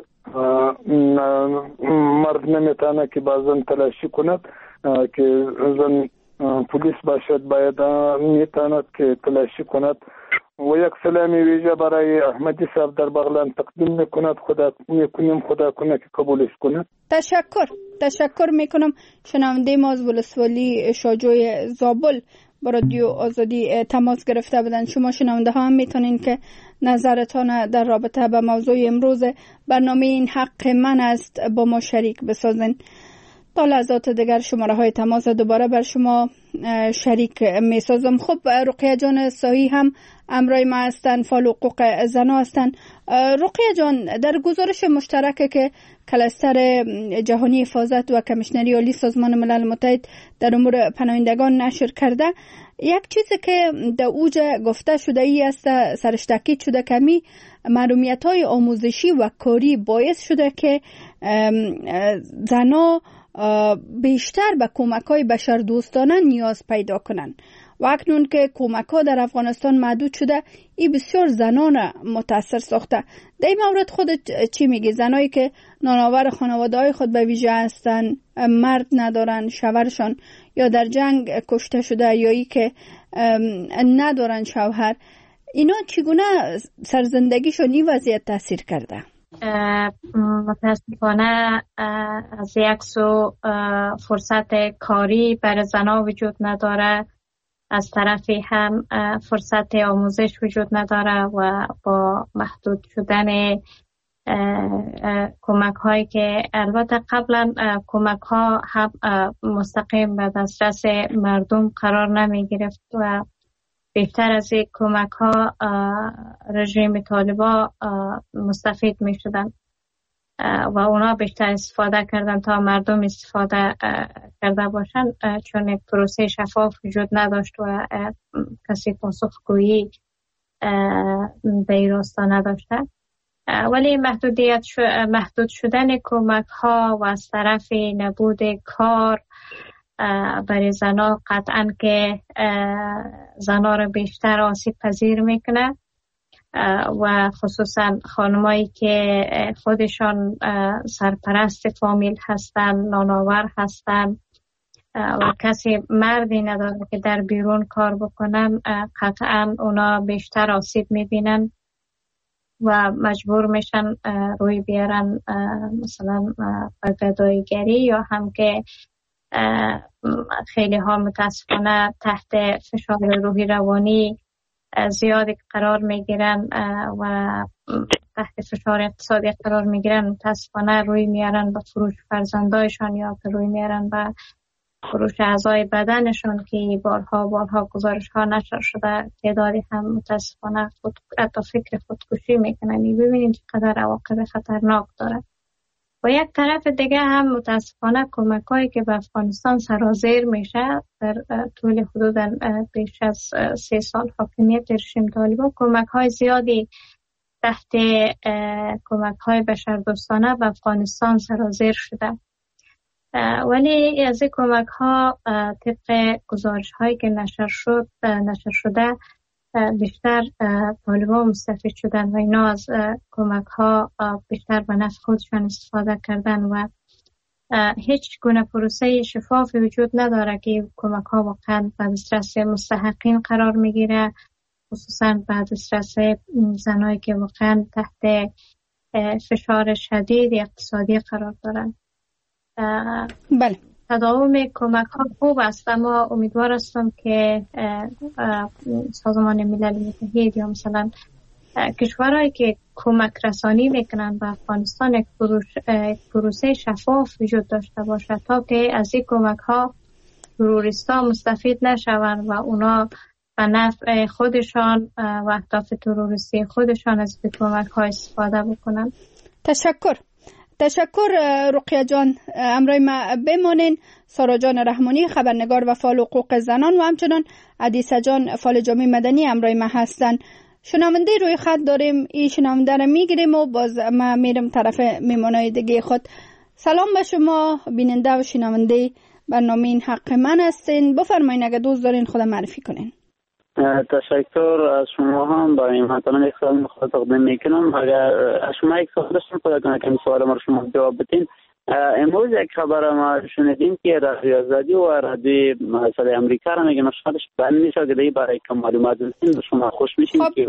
مرد نمیتونه که با زن تلاشی کند که زن پلیس باشد، باید میتواند که تلاشی کند. و یک سلامی ویژه برای احمدی صاحب در بغلان تقدیم میکند. خدا کنه که قبولش کند. تشکر میکنم. شنونده ما از ولسوالی شاجوی زابل با رادیو آزادی تماس گرفته بودن. شما شنونده ها هم میتونین که نظرتان در رابطه با موضوع امروز برنامه این حق من است با ما شریک بسازین. تا لحظات دیگر شماره های تماس دوباره بر شما شریک می سازم. خب رقیه جان صحیح هم امرای ما هستن، فعال حقوق زنا هستن. رقیه جان، در گزارش مشترک که کلستر جهانی حفاظت و کمیشنری عالی سازمان ملل متحد در امور پناهندگان نشر کرده، یک چیزی که در اوج گفته شده ای است، سرش تاکید شده که می محرومیت‌های آموزشی و کاری باعث شده که زنا بیشتر به کمک‌های بشردوستانه نیاز پیدا کنند و اکنون که کمک‌ها در افغانستان محدود شده، این بسیار زنان متاثر ساخته. در این مورد خودت چی میگی؟ زنایی که نانآور خانواده‌های خود به ویژه هستن، مرد ندارن، شوهرشان یا در جنگ کشته شده یا ای که ندارن شوهر، اینا چگونه سرزندگیشون این وضعیت تاثیر کرده؟ متاسفانه از یک سو فرصت کاری برای زنها وجود نداره، از طرفی هم فرصت آموزش وجود نداره و با محدود شدن کمک هایی که البته قبلا کمک ها هم مستقیم به دسترس مردم قرار نمی گرفت و بیشتر از این کمک ها رژیم طالبا مستفید می شدن و اونا بیشتر استفاده کردن تا مردم استفاده کرده باشن، چون یک پروسه شفاف وجود نداشت و کسی پاسخگویی به این راستا نداشته. ولی محدود شدن کمک ها و از طرف نبود کار برای زنها قطعا که زنها را بیشتر آسیب پذیر میکنه و خصوصا خانمایی که خودشان سرپرست فامیل هستن، نانآور هستن و کسی مردی نداره که در بیرون کار بکنن، قطعا اونا بیشتر آسیب میبینن و مجبور میشن روی بیارن مثلا گداییگری یا هم که خیلی ها متاسفانه تحت فشار روحی روانی زیادی قرار میگیرن و تحت فشار اقتصادی قرار میگیرن، متاسفانه روی میارن به فروش فرزندایشان یا که روی میارن به فروش اعضای بدنشان که بارها گزارش ها نشر شده، تعدادی هم متاسفانه حتی فکر خودکشی میکنن. ببینید چقدر عواقب خطرناک داره. و یک طرف دیگه هم متاسفانه کمک هایی که به افغانستان سرازیر میشه در طول حدود بیش از 3 سال حاکمیت رژیم طالبان، کمک های زیادی تحت کمک های بشردوستانه به افغانستان سرازیر شده. ولی از این کمک ها طبق گزارش هایی که نشر شده بیشتر طالبان مستفید شدن و اینا از کمک ها بیشتر به نفع خودشان استفاده کردن و هیچ گونه پروسه شفافی وجود نداره که کمک ها واقعا به دسترس مستحقین قرار میگیره، خصوصا به دسترس زنایی که واقعا تحت فشار شدید اقتصادی قرار دارن. بله، تداوم کمک ها خوب است، اما امیدوار هستم که سازمان ملل متحد یا مثلا کشورهایی که کمک رسانی میکنن به افغانستان یک پروسه شفاف وجود داشته باشه تا که از این کمک ها تروریستا مستفید نشوند و اونا به نفع خودشان و اهداف تروریستی خودشان از این کمک ها استفاده بکنن. تشکر رقیه جان. امروز ما بمانین. سارا جان رحمانی خبرنگار و فعال حقوق زنان و همچنان عدیسه جان فعال جامعه مدنی امروز ما هستن. شنونده روی خط داریم، این شنونده رو میگیریم و باز ما میرم طرف میمانای دیگه خود. سلام به شما بیننده و شنونده برنامه این حق من هستین. بفرمایین اگه دوست دارین خود معرفی کنین. تشکر از شما هم برای این مطمئن یک سوال میخواد تقدیم میکنم. اگر شما یک سوال داشتیم خدا کنه که این سوال ما رو شما جواب بدین. امروز یک خبر ما شنیدیم که رادیو آزادی و رادیو صدای امریکا را میگن شادش بند میشه که برای کم معلومات دادین شما خوش میشین که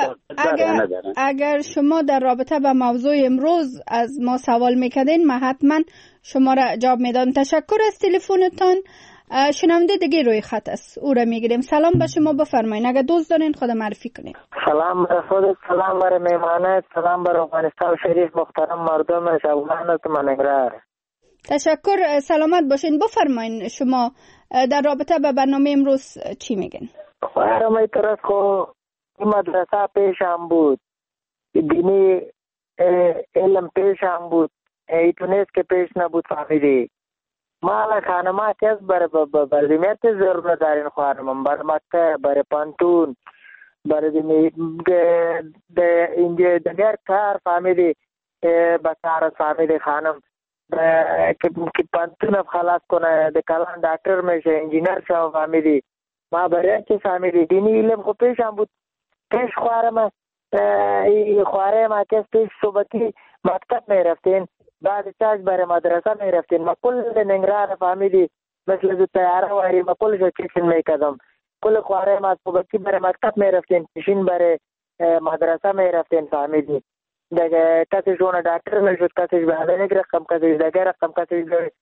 اگر شما در رابطه با موضوع امروز از ما سوال میکردین ما حتما شما را جواب میدادم. تشکر از تلفنتان. شنونده دیگه روی خط است، او را میگیریم. سلام به شما، بفرمایید اگه دوست دارین خود معرفی کنین. سلام بر خود، سلام بر میمانه، سلام بر افغانستان شریف، محترم مردم شبوان منگرار. تشکر، سلامت باشین. بفرمایید شما در رابطه با برنامه امروز چی میگن؟ برنامه طرف خو مدرسه پیش هم بود، دینی علم پیش هم بود، ایتونیست که پیش نبود فهمیدی. ما خانمات از برای ضرورت دارین خواهرم، برای مکه، برای پانتون، برای اینجا دیگر کار فهمیدی بسار فهمیدی خانم که پانتون خلاص کنه کلان دکتر میشه انجینر شو فهمیدی. ما برای چه فهمیدی دینی علم خو پیش هم بود. پیش خواهرم خواهره ما که پیش صبحی مکتب میرفتین، بعد چاش برای مدرسه میرفتین. ما کل ننگرار فهمیدی مثل دو تیاره واری ما کلشو چیکن میکدم. کل خواره ما صبحی برای مکتب میرفتین، پیشین برای مدرسه میرفتین فهمیدی. دیگه کسیشون دکتر میشد، کسیش به هدنک رقم، کسیش دیگه رقم، کسیش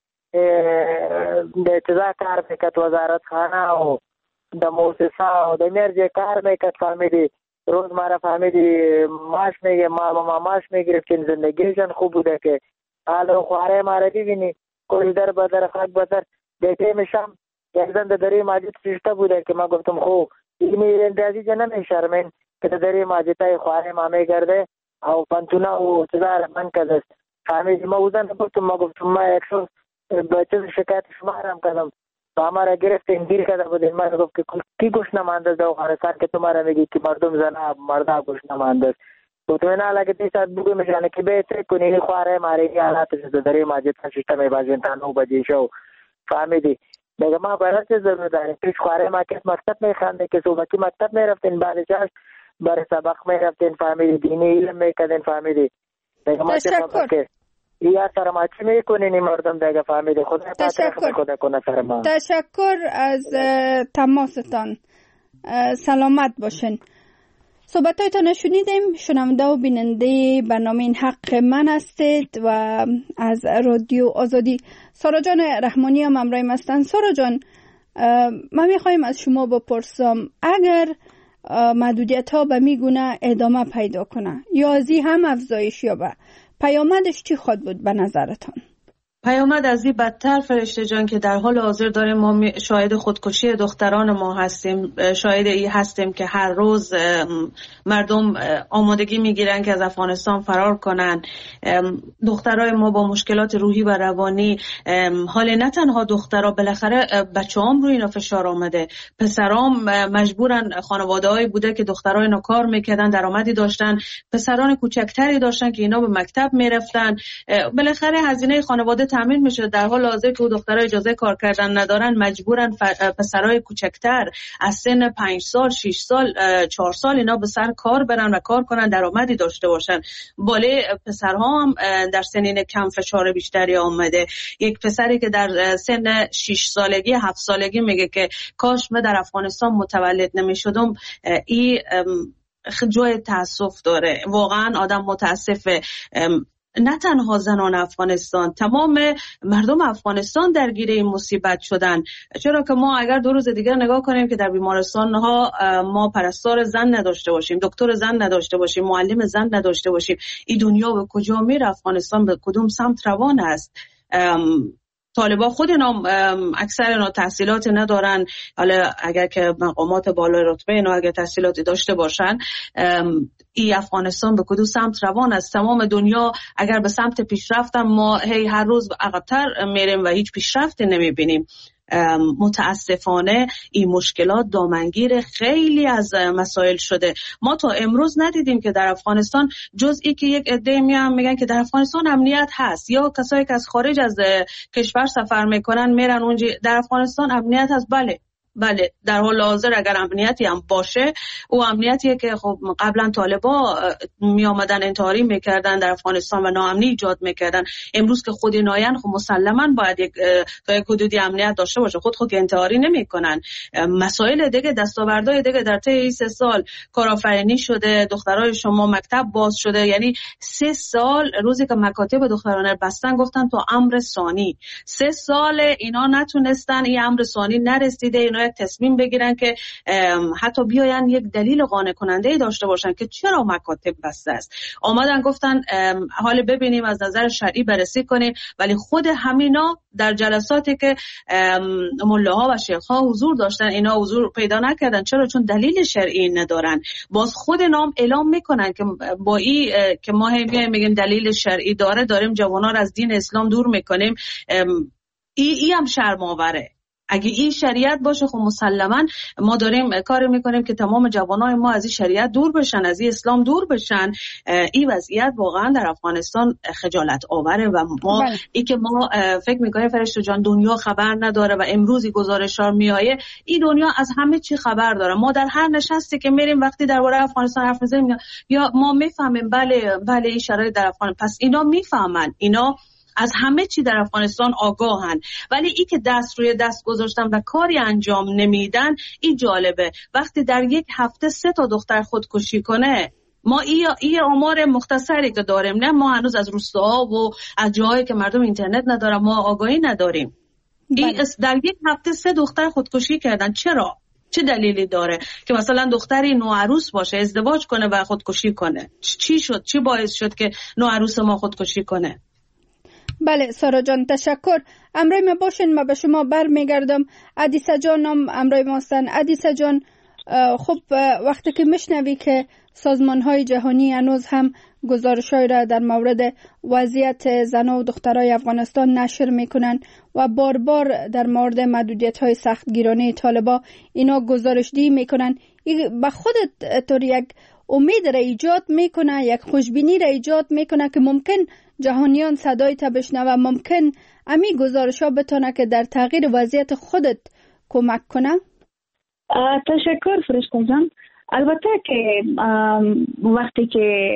به چیزا کار میکد، وزارت خانه و د موسسه و د مرجع کار میکد فهمیدی. روز مارا فهمیدی ماش میگه ما ماش میگرفتین، زندگیشان خوب بوده که حالا خواره مارا ببینی کل در بدر خاک بدر دیگه میشم. یک زن دری ماجد سشته بوده که ما گفتم خوب اینی اندازی جا نمیشرمین که دری ماجدای خواره ما میگرده او پنتونه و چیزا من کدست فهمیدی. ما اوزن گفتم ما یک شو بچه شکایت شما هم کدم تو हमारा गिरफ्त इंगीर का बदल मैं को की कुछ ना मानदस दो खानसार के तुम्हारा में की मर्दम जना मर्दा कुछ ना मानदस तो तुम्हें ना लगे ती साथ बुगे में जाने के बेचे को नहीं ख्वारे मारे की हालात से दरे माजिद का सिस्टम में बाजन तानो बजे शो फैमिली देगा मां बहर से जरूरत है कि ख्वारे मां के मकसद में खाने के सुबह की मकसद में रफ्तिन बाद चाश बर सबक में रफ्तिन फैमिली दीनी इल्म में कदन फैमिली देगा मां के یا سرماچی میکنین مردم دیگه فهمیده. خدا خدا کنه سرما. تشکر از تماستان. سلامت باشین. صحبتایتان شنیدیم. شنونده و بیننده برنامه این حق من هستید و از رادیو آزادی. سارا جان رحمانی هم امروز هستن. سارا جان من میخوایم از شما بپرسم اگر محدودیت ها به میگونه ادامه پیدا کنه یا ازی هم افزایش یابه پیامدش چی خود بود به نظرتان؟ پیامد از این بدتر فرشته جان که در حال حاضر داریم ما شاهد خودکشی دختران ما هستیم، شاهد ای هستیم که هر روز مردم آمادگی میگیرن که از افغانستان فرار کنن. دخترای ما با مشکلات روحی و روانی، حال نه تنها دخترها، بالاخره بچه‌هام روی اینا فشار آمده، پسرام مجبورن، خانواده‌ای بوده که دخترای اینا کار میکردن، درآمدی داشتن، پسران کوچکتری داشتن که اینا به مکتب میرفتن، بالاخره هزینه خانواده تامین میشه. در حال حاضر که دخترها اجازه کار کردن ندارن، مجبورن پسرای کوچکتر از سن 5 سال 6 سال 4 سال اینا به سر کار برن و کار کنن، درآمدی داشته باشن. باله پسرها هم در سنین کم فشار بیشتری آمده. یک پسری که در سن 6 سالگی 7 سالگی میگه که کاش من در افغانستان متولد نمیشدم، این جای تاسف داره. واقعا آدم متاسفه. نه تنها زنان افغانستان، تمام مردم افغانستان درگیر این مصیبت شدن. چرا که ما اگر 2 روز دیگر نگاه کنیم که در بیمارستان ها ما پرستار زن نداشته باشیم، دکتر زن نداشته باشیم، معلم زن نداشته باشیم، این دنیا به کجا میره؟ افغانستان به کدوم سمت روان است؟ طالبا خود اینا اکثر اینا تحصیلات ندارن. حالا اگر که مقامات بالای رتبه اینا اگر تحصیلاتی داشته باشن، این افغانستان به کدوم سمت روان است؟ تمام دنیا اگر به سمت پیشرفتن، ما هر روز عقب‌تر میریم و هیچ پیشرفتی نمیبینیم. متاسفانه این مشکلات دامنگیر خیلی از مسائل شده. ما تا امروز ندیدیم که در افغانستان جز ای که یک عده میگن که در افغانستان امنیت هست، یا کسایی که از خارج از کشور سفر میکنن میرن اونجا در افغانستان امنیت هست. بله در حال حاضر اگر امنیتی هم باشه، او امنیتیه که خب قبلا طالبا می آمدن انتحاری میکردن در افغانستان و ناامنی ایجاد میکردن. امروز که خود ناین خب مسلما باید یک حدودی امنیت داشته باشه. خود انتحاری نمیکنن. مسائل دیگه، دستاوردهای دیگه در طی 3 سال کارآفرینی شده، دخترای شما مکتب باز شده. یعنی 3 سال روزی که مکاتب دخترانه بستن گفتن تو امر ثانی، 3 سال اینا نتونستن، این امر ثانی نرسیده، اینا تصمیم بگیرن که حتی بیاین یک دلیل قانع کننده داشته باشن که چرا مکاتب بسته است. آمدن گفتن حالا ببینیم از نظر شرعی بررسی کنیم، ولی خود همینا در جلساتی که ملاها و شیخ‌ها حضور داشتن اینا حضور پیدا نکردن. چرا؟ چون دلیل شرعی ندارن. باز خود نام اعلام میکنن که با این که ما میگیم دلیل شرعی داره، داریم جوانا رو از دین اسلام دور میکنیم. این هم شرم آوره. اگه این شریعت باشه خب مسلما ما داریم کار میکنیم که تمام جوانای ما از این شریعت دور بشن، از این اسلام دور بشن. این وضعیت واقعا در افغانستان خجالت آوره و ما این که ما فکر میکنیم فرشته جان دنیا خبر نداره و امروزی گزارش‌ها میایه، این دنیا از همه چی خبر داره. ما در هر نشستی که میریم وقتی درباره افغانستان حرف میزنیم یا ما میفهمیم بله این شرایط در افغانستان، پس اینا میفهمن، اینا از همه چی در افغانستان آگاهن. ولی ای که دست روی دست گذاشتن و کاری انجام نمیدن، این جالبه. وقتی در یک هفته 3 تا دختر خودکشی کنه، ما این آمار مختصری که داریم، نه ما هنوز از روستاها و از جاهایی که مردم اینترنت ندارن ما آگاهی نداریم. این در یک هفته 3 دختر خودکشی کردن. چرا؟ چه دلیلی داره که مثلا دختری نوعروس باشه ازدواج کنه و خودکشی کنه؟ چی شد؟ چی باعث شد که نوعروس ما خودکشی کنه؟ بله سارا جان تشکر. امروی ما باشین، ما به شما برمیگردم. عدیسه جان هم امروی ما هستن. عدیسه جان، خب وقتی که میشنوی که سازمان‌های جهانی هنوز هم گزارش‌های را در مورد وضعیت زنان و دخترای افغانستان نشر میکنن و بار بار در مورد محدودیت‌های سختگیرانه طالبا اینا گزارش‌دهی میکنن، به خودت طور یک امید را ایجاد میکنه، یک خوشبینی را ایجاد میکنه که ممکن جهانیان صدای تا بشنوه، ممکن امی گزارش ها بتونه که در تغییر وضعیت خودت کمک کنه؟ تشکر فرشته جان. البته که وقتی که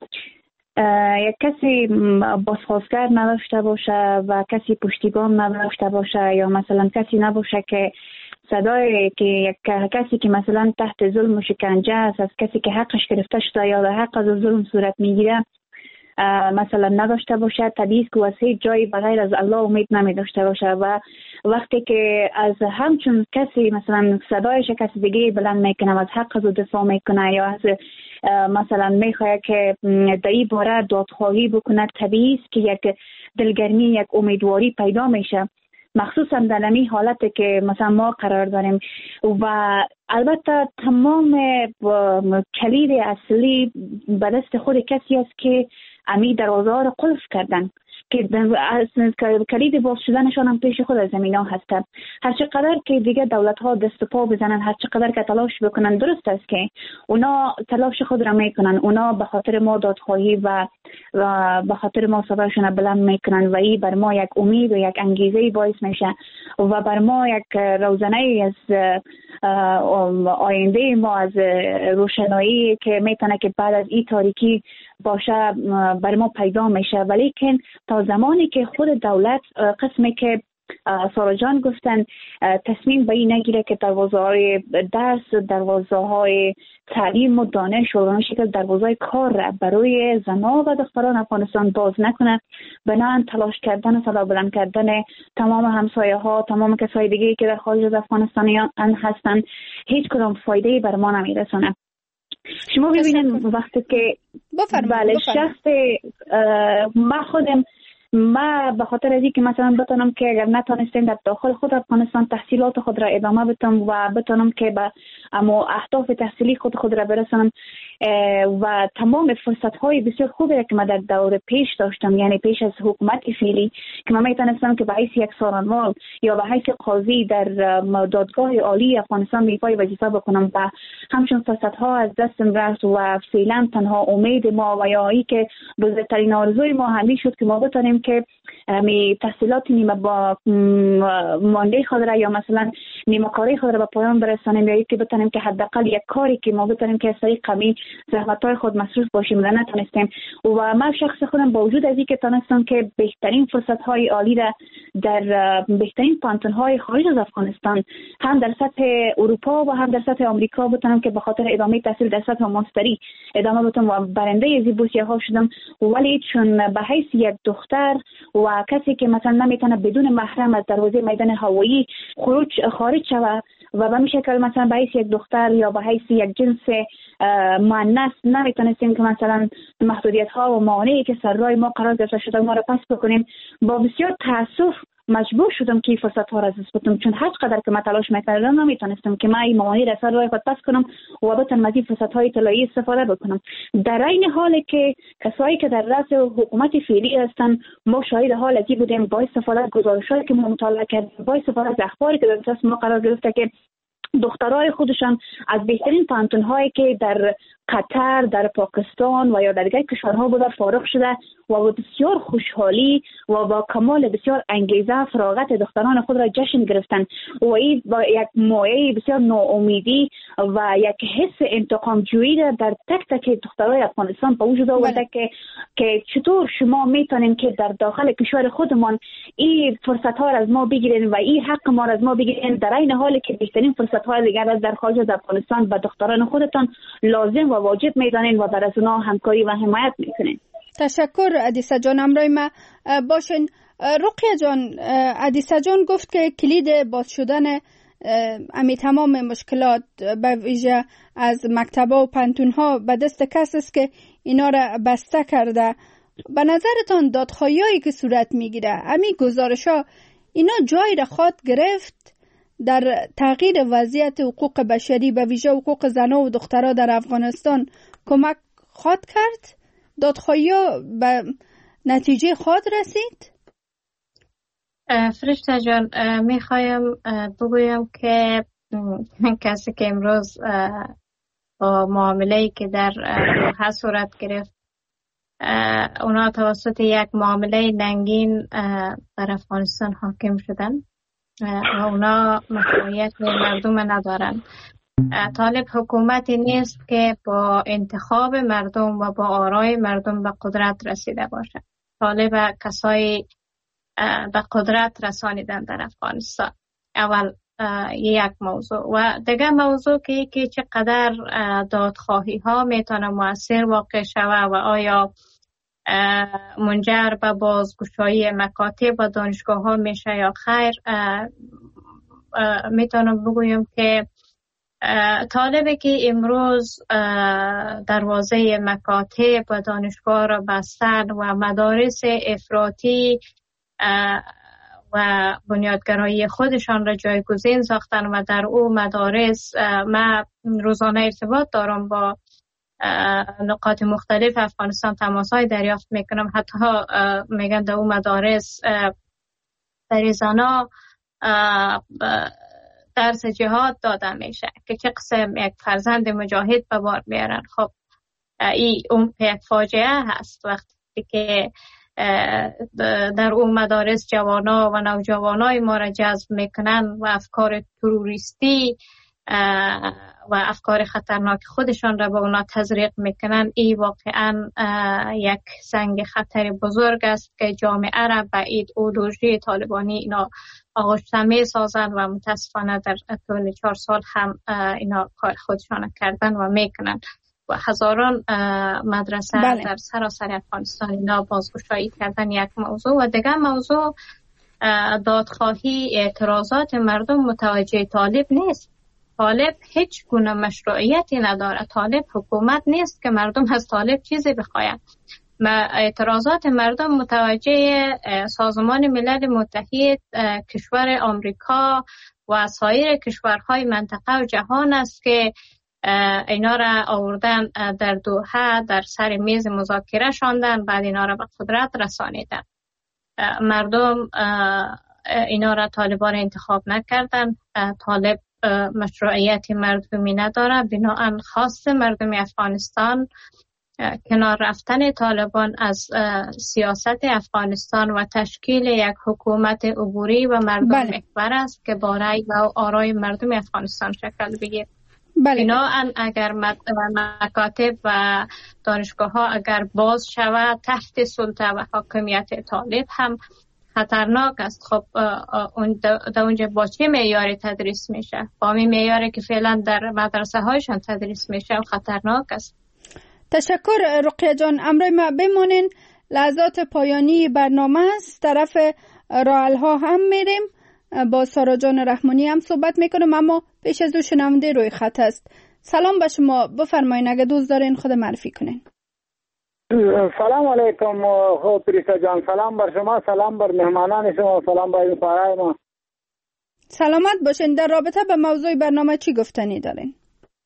یک کسی بازخواستگر نداشته باشه و کسی پشتیبان نداشته باشه، یا مثلا کسی نباشه که صدای که یک کسی که مثلا تحت ظلم و شکنجه است، از کسی که حقش گرفته شده یا حق از ظلم صورت میگیره مثلا نداشته باشه، طبیعی که واسه جایی بغیر از الله امید نمی داشته باشه. و وقتی که از همچون کسی مثلا صدایش کسی دیگه بلند میکنه و از حق از دفاع میکنه یا از مثلا میخواد که در این باره دادخواهی بکنه، طبیعی است که یک دلگرمی، یک امیدواری پیدا میشه، مخصوصا در همین حالتی که مثلا ما قرار داریم. و البته تمام کلید اصلی به دست خود کسی است که امی دروازه ها را قلف کردن، که کلید باز شدنشان هم پیش خود از زمین ها هستند. هر چقدر که دیگه دولت ها دست پا بزنن، هر چقدر که تلاش بکنن، درست است که اونا تلاش خود را میکنن، اونا به خاطر ما دادخواهی و به خاطر ما صداشون بلند میکنن و این بر ما یک امید و یک انگیزه باعث میشه و بر ما یک روزنه از آینده ما، از روشنایی که میتونه که بعد از این تاریکی باشه بر ما پیدا میشه. ولیکن تا زمانی که خود دولت قسمی که سارا جان گفتن تصمیم به این نگیره که دروازه های درس، دروازه های تعلیم و دانش و شکل دروازه های کار را برای زنان و دختران افغانستان باز نکنه، بنابراین تلاش کردن صدا بلند کردن تمام همسایه ها، تمام کسای دیگه که در خارج از افغانستان هستن، هیچ کدام فایده بر ما نمیرسونه. شما ببینید وقتی که بله شخص ما خودم به خاطر از اینکه مثلا بتونم که اگر نتونستم در داخل خود افغانستان تحصیلات خود را ادامه بدم و بتونم که به اما اهداف تحصیلی خود را برسانم و تمام فرصت های بسیار خوبی را که من در دور پیش داشتم، یعنی پیش از حکومت فعلی که من میتونستم که به حیث یک سارنوال یا به حیث قاضی در دادگاه عالی افغانستان ایفای وظیفه بکنم و همچون فرصت ها از دستم رفت و فعلا تنها امید ما و یا ای که بزرگترین آرزوی ما همین شد که ما بتونیم که می تحصیلات نیمه با مانده خود را یا مثلا نیمه کاری خود را به پایان برسانیم، یا که بتونیم که حداقل یک کاری که ما بتونیم که از طریق می زحمت‌های خود مصروف باشیم و نتونستیم. و من شخص خودم با وجود از اینکه تونستم که بهترین فرصت‌های عالی را در بهترین پانتون‌های خارج از افغانستان هم در سطح اروپا و هم در سطح آمریکا بتونم که به خاطر ادامه تحصیل در سطح ماستری ادامه بدم و برنده از بورسیه‌ها شدم، ولی چون به حیث یک دختر و کسی که مثلا نمیتونه بدون محرم از دروازه میدان هوایی خارج شود و به شکل مثلا به حیث یک دختر یا به حیث یک جنس مؤنث نمیتونستیم که مثلا محدودیت ها و موانعی که سر راه ما قرار گرفته شده ما را پس بکنیم، با بسیار تاسف مجبور شدم که فرصت ها را از دست بدم، چون هر قدر که من تلاش میکردم نمیتونستم که من این موانع را سر راه خود پس کنم و بتونم از این فرصت های طلایی استفاده بکنم. در این حالی که کسایی که در رأس حکومت فعلی هستن ما شاهد حال ازی بودیم با استفاده گزارش‌هایی که ما مطالعه کردیم، با استفاده از اخباری که در دست ما قرار گرفته که دخترای خودشان از بهترین پانتون‌هایی که در قطر، در پاکستان و یا در دیگر کشورها بوده فارغ شده و با بسیار خوشحالی و با کمال بسیار انگیزه فراغت دختران خود را جشن گرفتن و این با یک موعظه بسیار ناامیدی و یک حس انتقام جویی در تک تک دخترای افغانستان به وجود آورده که چطور شما میتونین که در داخل کشور خودمان این فرصت ها را از ما بگیرین و این حق ما را از ما بگیرین، در این حالی که بهترین فرصت های دیگر در خارج از افغانستان به دختران خودتان لازم و واجب میدانین و بر از اونها همکاری و حمایت میکنین. تشکر عدیسه جان. امروی ما باشین. رقیه جان، عدیسه جان گفت که کلید باز شدن امی تمام مشکلات به ویژه از مکتبا و پانتون‌ها به دست کس است که اینا را بسته کرده. به نظرتان دادخواهی‌هایی که صورت میگیره، امی گزارش‌ها اینا جای را خواد گرفت در تغییر وضعیت حقوق بشری به ویژه حقوق زنان و دخترها در افغانستان کمک خواد کرد؟ دادخواهی‌ها به نتیجه خواد رسید؟ فرشته جان، میخوایم بگویم که کسی که امروز با معامله‌ای که در دوحه صورت گرفت اونا توسط یک معامله ننگین بر افغانستان حاکم شدن و اونا مسئولیت مردم ندارن. طالب حکومتی نیست که با انتخاب مردم و با آرای مردم به قدرت رسیده باشه. طالب کسایی به قدرت رسانیدن در افغانستان. اول یک موضوع و دیگه موضوع که چقدر دادخواهی ها میتونه مؤثر واقع شود و آیا منجر به بازگشایی مکاتب و دانشگاه ها میشه یا خیر. میتونم بگویم که طالبه که امروز دروازه مکاتب و دانشگاه را بستن و مدارس افراطی و بنیادگرایی خودشان را جایگزین ساختن و در او مدارس، من روزانه ارتباط دارم با نقاط مختلف افغانستان، تماس‌های دریافت میکنم، حتی میگن در او مدارس برای زنا درس جهاد داده میشه که چه قسم یک فرزند مجاهد به بار میارن. خب این اون یک فاجعه هست وقتی که در اون مدارس جوانا و نوجوانای ما را جذب میکنن و افکار تروریستی و افکار خطرناک خودشان را به اونا تزریق میکنن. این واقعا یک سنگ خطر بزرگ است که جامعه را به ایدئولوژی طالبانی اینا آغشته میسازن و متاسفانه در طول 4 سال هم اینا کار خودشان کردن و میکنن و هزاران مدرسه در سراسر افغانستان اینا بازگشایی کردن. یک موضوع و دیگه موضوع دادخواهی اعتراضات مردم متوجه طالب نیست. طالب هیچ گونه مشروعیتی نداره. طالب حکومت نیست که مردم از طالب چیزی بخواین. اعتراضات مردم متوجه سازمان ملل متحد، کشور آمریکا و سایر کشورهای منطقه و جهان است که اینا را آوردن در دوحه در سر میز مذاکره شاندن، بعد اینا را به قدرت رسانیدن. مردم اینا را طالبان انتخاب نکردن. طالب مشروعیت مردمی نداره. بناهن خواست مردم افغانستان کنار رفتن طالبان از سیاست افغانستان و تشکیل یک حکومت عبوری و مردم محور است که با رأی و آرای مردم افغانستان شکل بگیرد. بناهن اگر مکاتب و دانشگاه ها اگر باز شود تحت سلطه و حاکمیت طالب هم خطرناک است. خب در اونجا با چه معیاری تدریس میشه؟ با این معیاری که فعلا در مدرسه هایشان تدریس میشه و خطرناک است. تشکر رقیه جان. امروز ما بمانین لحظات پایانی برنامه است. طرف راحل ها هم میریم، با سارا جان رحمانی هم صحبت میکنم، اما پیش از او شنونده روی خط است. سلام به شما، بفرمایید اگه دوست دارین خود معرفی کنین. سلام علیکم پریسا جان، سلام بر شما، سلام بر مهمانان شما، سلام بر پارای ما. سلامت باشین. در رابطه به موضوع برنامه چی گفتنی دارین؟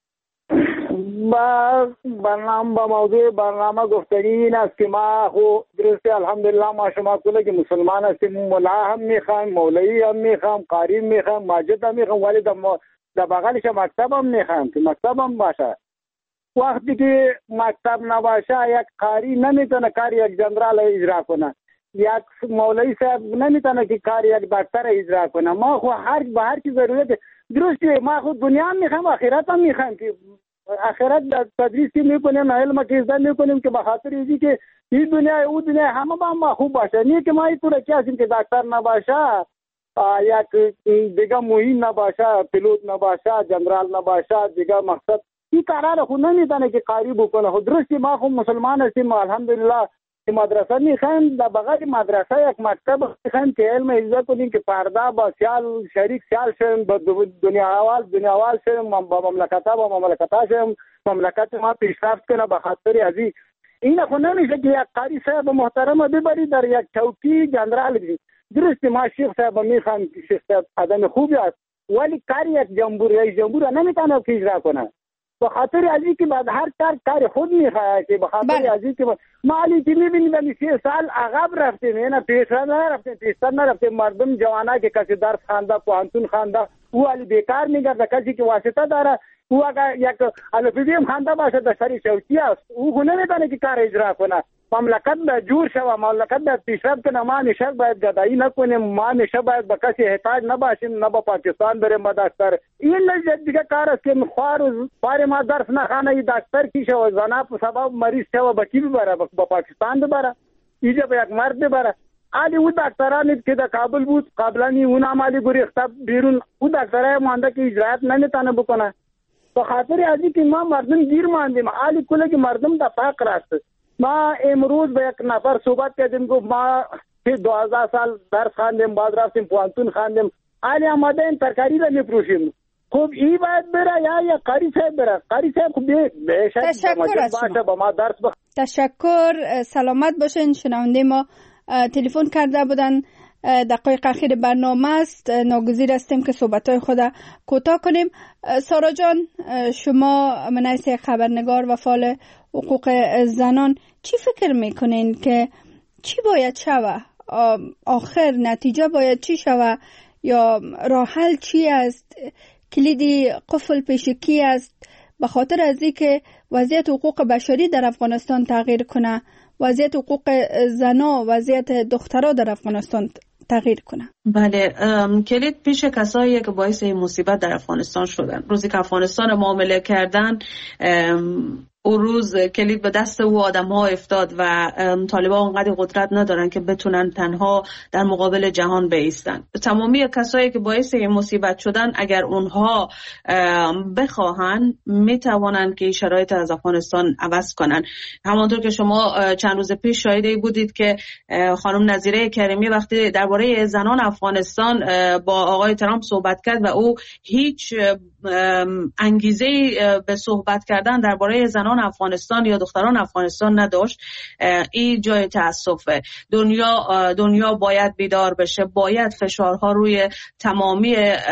با موضوع برنامه گفتنی این است که ما درسته الحمدلله ما شما کله که مسلمان هستیم، مولا هم میخوایم، مولوی هم میخوایم، قاری میخوایم، ماجد هم میخوایم، ولی در بغلش مکتب هم میخوایم که مکتب هم باشه. وقتی که مکتب نباشه یک قاری نمیتونه کار یک جنرال اجرا کنه، یک مولوی صاحب نمیتونه که کار یک دکتر اجرا کنه. ما خو به هر کی ضرورت درسته، ما خود دنیا هم میخوایم، آخرت هم میخوایم که آخرت تدریس میکنیم، علم که زده میکنیم که به خاطر اینکه که این دنیا او دنیا همه با ما خوب باشه. نه که ما اینطور که هستیم که دکتر نباشه، یک دیگه مهم نباشه، پیلوت نباشه، جنرال نباشه، دیگه مقصد این کارا خود نمیتونه که قاری بکنه. خود درستی ما خود مسلمان هستیم الحمدلله که مدرسه میخوایم، در بغل مدرسه یک مکتب میخوایم که علم اجرا کنیم که پرده با سیال شریک سیال شیم، با دنیا اول شیم، با مملکت شیم، مملکت ما پیشرفت کنه. به خاطر ازی این خود نمیشه که یک قاری صاحب محترم ببری در یک چوکی جنرال بگی. درستی ما شیخ صاحب میخوایم، شیخ صاحب آدم خوبی است، ولی کاری یک جمهور نمیتونه که اجرا کنه. به خاطر ازی که بعد هر کار خود میخواد، که به خاطر ازی که ما علی که میبینیم 3 سال عقب رفتیم، یعنی پیشتر نرفتیم. مردم جوانا که کسی درس خوانده، پوهنتون خوانده، او علی بیکار میگرده. کسی که واسطه داره او اگر یک الفبی هم خوانده باشه در سری چوکی است، او نمیتونه که کار اجرا کنه. مملکت به جور شوه، مملکت به پیشرفت کنه. ما نشه باید گدایی نکنیم، ما نشه باید به کسی احتاج نباشیم، نه با پاکستان بریم با دکتر. این دیگه کار است که خوار ما درس نخوانه، این دکتر کی شوه، زنا په سبب مریض شوه، به کی ببره؟ با پاکستان ببره؟ اینجا به یک مرد ببره. علی او دکترانی که در کابل بود قبلانی اونم علی گریخته بیرون، او دکترای مانده که اجرات نمیتونه بکنه. به خاطر ازی که ما مردم گیر ماندیم، علی کله که مردم در فقر است. ما امروز به یک نفر صحبت کردیم، گفت ما 12 سال درس خواندیم، بعد رفتیم پوهنتون خواندیم، علی آماده این ترکاری را میفروشیم. خب این باید بره یا قاری صاحب بره. قاری صاحب خب تشکر از شما. با ما درس تشکر. سلامت باشین. شنونده ما تلفن کرده بودن. دقایق اخیر برنامه است، ناگزیر هستیم که صحبت‌های خود کوتاه کنیم. سارا جان، شما من حیث خبرنگار و فعال حقوق زنان چی فکر میکنین که چی باید شوه؟ آخر نتیجه باید چی شوه یا راه حل چی است؟ کلیدی قفل پیشکی است به خاطر از اینکه وضعیت حقوق بشری در افغانستان تغییر کنه، وضعیت حقوق زنا، وضعیت دخترها در افغانستان تغییر کنه. بله، کلید پیش کسایی که باعث این مصیبت در افغانستان شدن. روزی که افغانستان معامله کردن، اون روز کلید به دست او آدم ها افتاد و طالبان اونقدر قدرت ندارن که بتونن تنها در مقابل جهان بایستن. تمامی کسایی که باعث این مصیبت شدن اگر اونها بخواهن میتوانن که شرایط از افغانستان عوض کنن. همانطور که شما چند روز پیش شاهده بودید که خانم نظیره کریمی وقتی درباره زنان افغانستان با آقای ترامپ صحبت کرد و او هیچ انگیزه به صحبت کردن درباره زنان افغانستان یا دختران افغانستان نداشت، این جای تأسفه. دنیا باید بیدار بشه، باید فشارها روی تمامی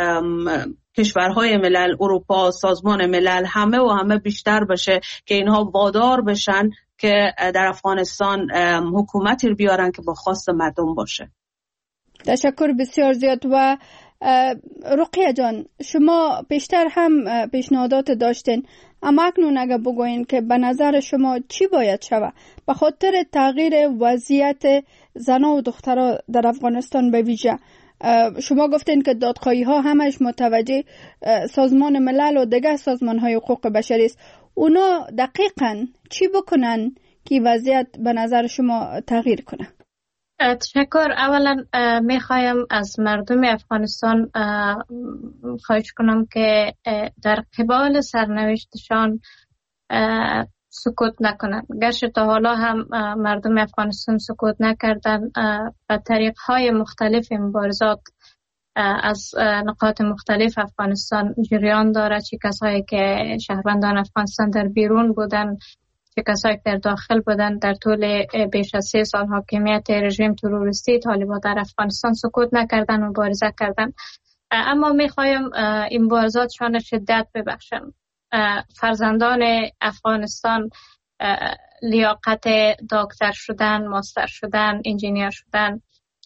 کشورهای ملل، اروپا، سازمان ملل، همه بیشتر بشه که اینها وادار بشن که در افغانستان حکومتی بیارن که با خواست مردم باشه. تشکر بسیار زیاد. و رقیه جان، شما بیشتر هم پیشنهادات داشتین، اما اکنون اگر بگوین که به نظر شما چی باید شود به خاطر تغییر وضعیت زنان و دخترها در افغانستان به ویژه؟ شما گفتین که دادخواهی ها همش متوجه سازمان ملل و دیگر سازمان های حقوق بشری است. اونا دقیقاً چی بکنن که وضعیت به نظر شما تغییر کنه؟ تشکر. اولا میخوایم از مردم افغانستان خواهش کنم که در قبال سرنوشتشان سکوت نکنند. گرچه تا حالا هم مردم افغانستان سکوت نکردن، به طریقهای مختلف مبارزات از نقاط مختلف افغانستان جریان داره. چه کسایی که شهروندان افغانستان در بیرون بودن، چه کسایی که در داخل بودن، در طول بیش از 3 سال حاکمیت رژیم تروریستی طالبان در افغانستان سکوت نکردن و مبارزه کردن. اما میخوایم این مبارزاتشان شدت ببخشن. فرزندان افغانستان لیاقت دکتر شدن، ماستر شدن، انجینیر شدن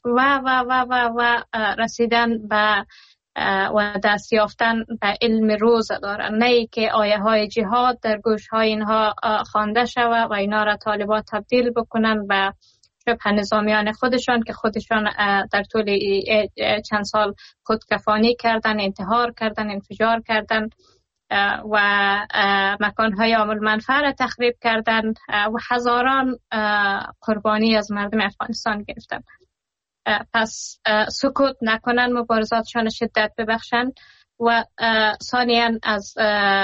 و رسیدن به و دست یافتن به علم روز دارن، نه ای که آیه های جهاد در گوش های اینها خوانده شود و اینا را طالبان تبدیل بکنن به شبه نظامیان خودشان که خودشان در طول چند سال خودکفانی کردن، انتحار کردن، انفجار کردن و مکانهای عامل منفعه را تخریب کردن و هزاران قربانی از مردم افغانستان گرفتن. پس سکوت نکنن، مبارزاتشان شدت ببخشن و ثانیاً از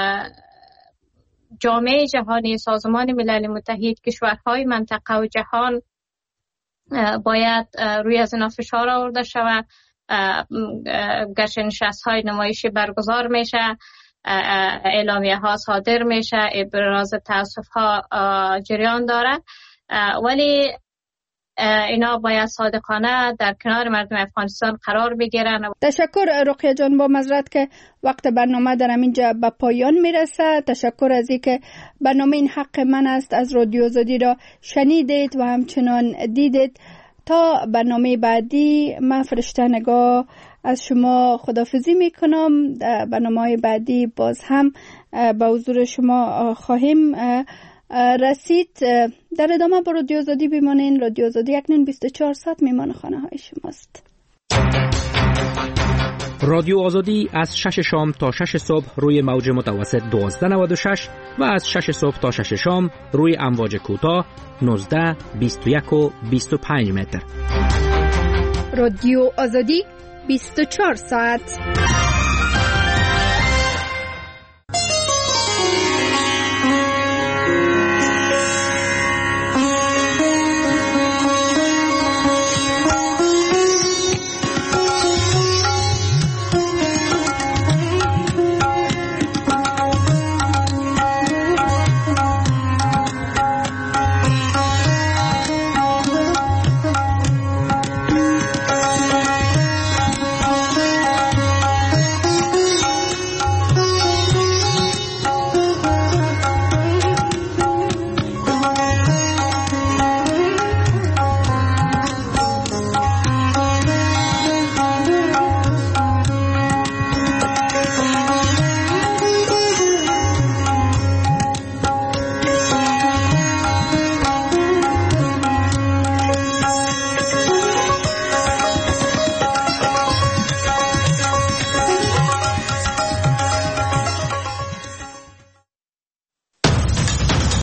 جامعه جهانی، سازمان ملل متحد، کشورهای منطقه و جهان باید روی از اینا فشار آورده شود. گرچه نشست‌های نمایشی برگزار میشه، اعلامیه ها صادر میشه، ابراز تأسف ها جریان داره، ولی اینا باید صادقانه در کنار مردم افغانستان قرار بگیرن. تشکر رقیه جان. با معذرت که وقت برنامه در اینجا به پایان میرسه. تشکر از اینکه برنامه این حق من است از رادیو آزادی را شنیدید و همچنان دیدید. تا برنامه بعدی من فرشته نگاه از شما خداحافظی میکنم. برنامه بعدی باز هم به حضور شما خواهیم رسید. در ادامه با رادیو آزادی بمانین. رادیو آزادی اکنون 24 ساعت میمان خانه های شماست. رادیو آزادی از 6 شام تا 6 صبح روی موج متوسط 1296 و از 6 صبح تا 6 شام روی امواج کوتاه 19، 21 و 25 متر. رادیو آزادی 24 ساعت.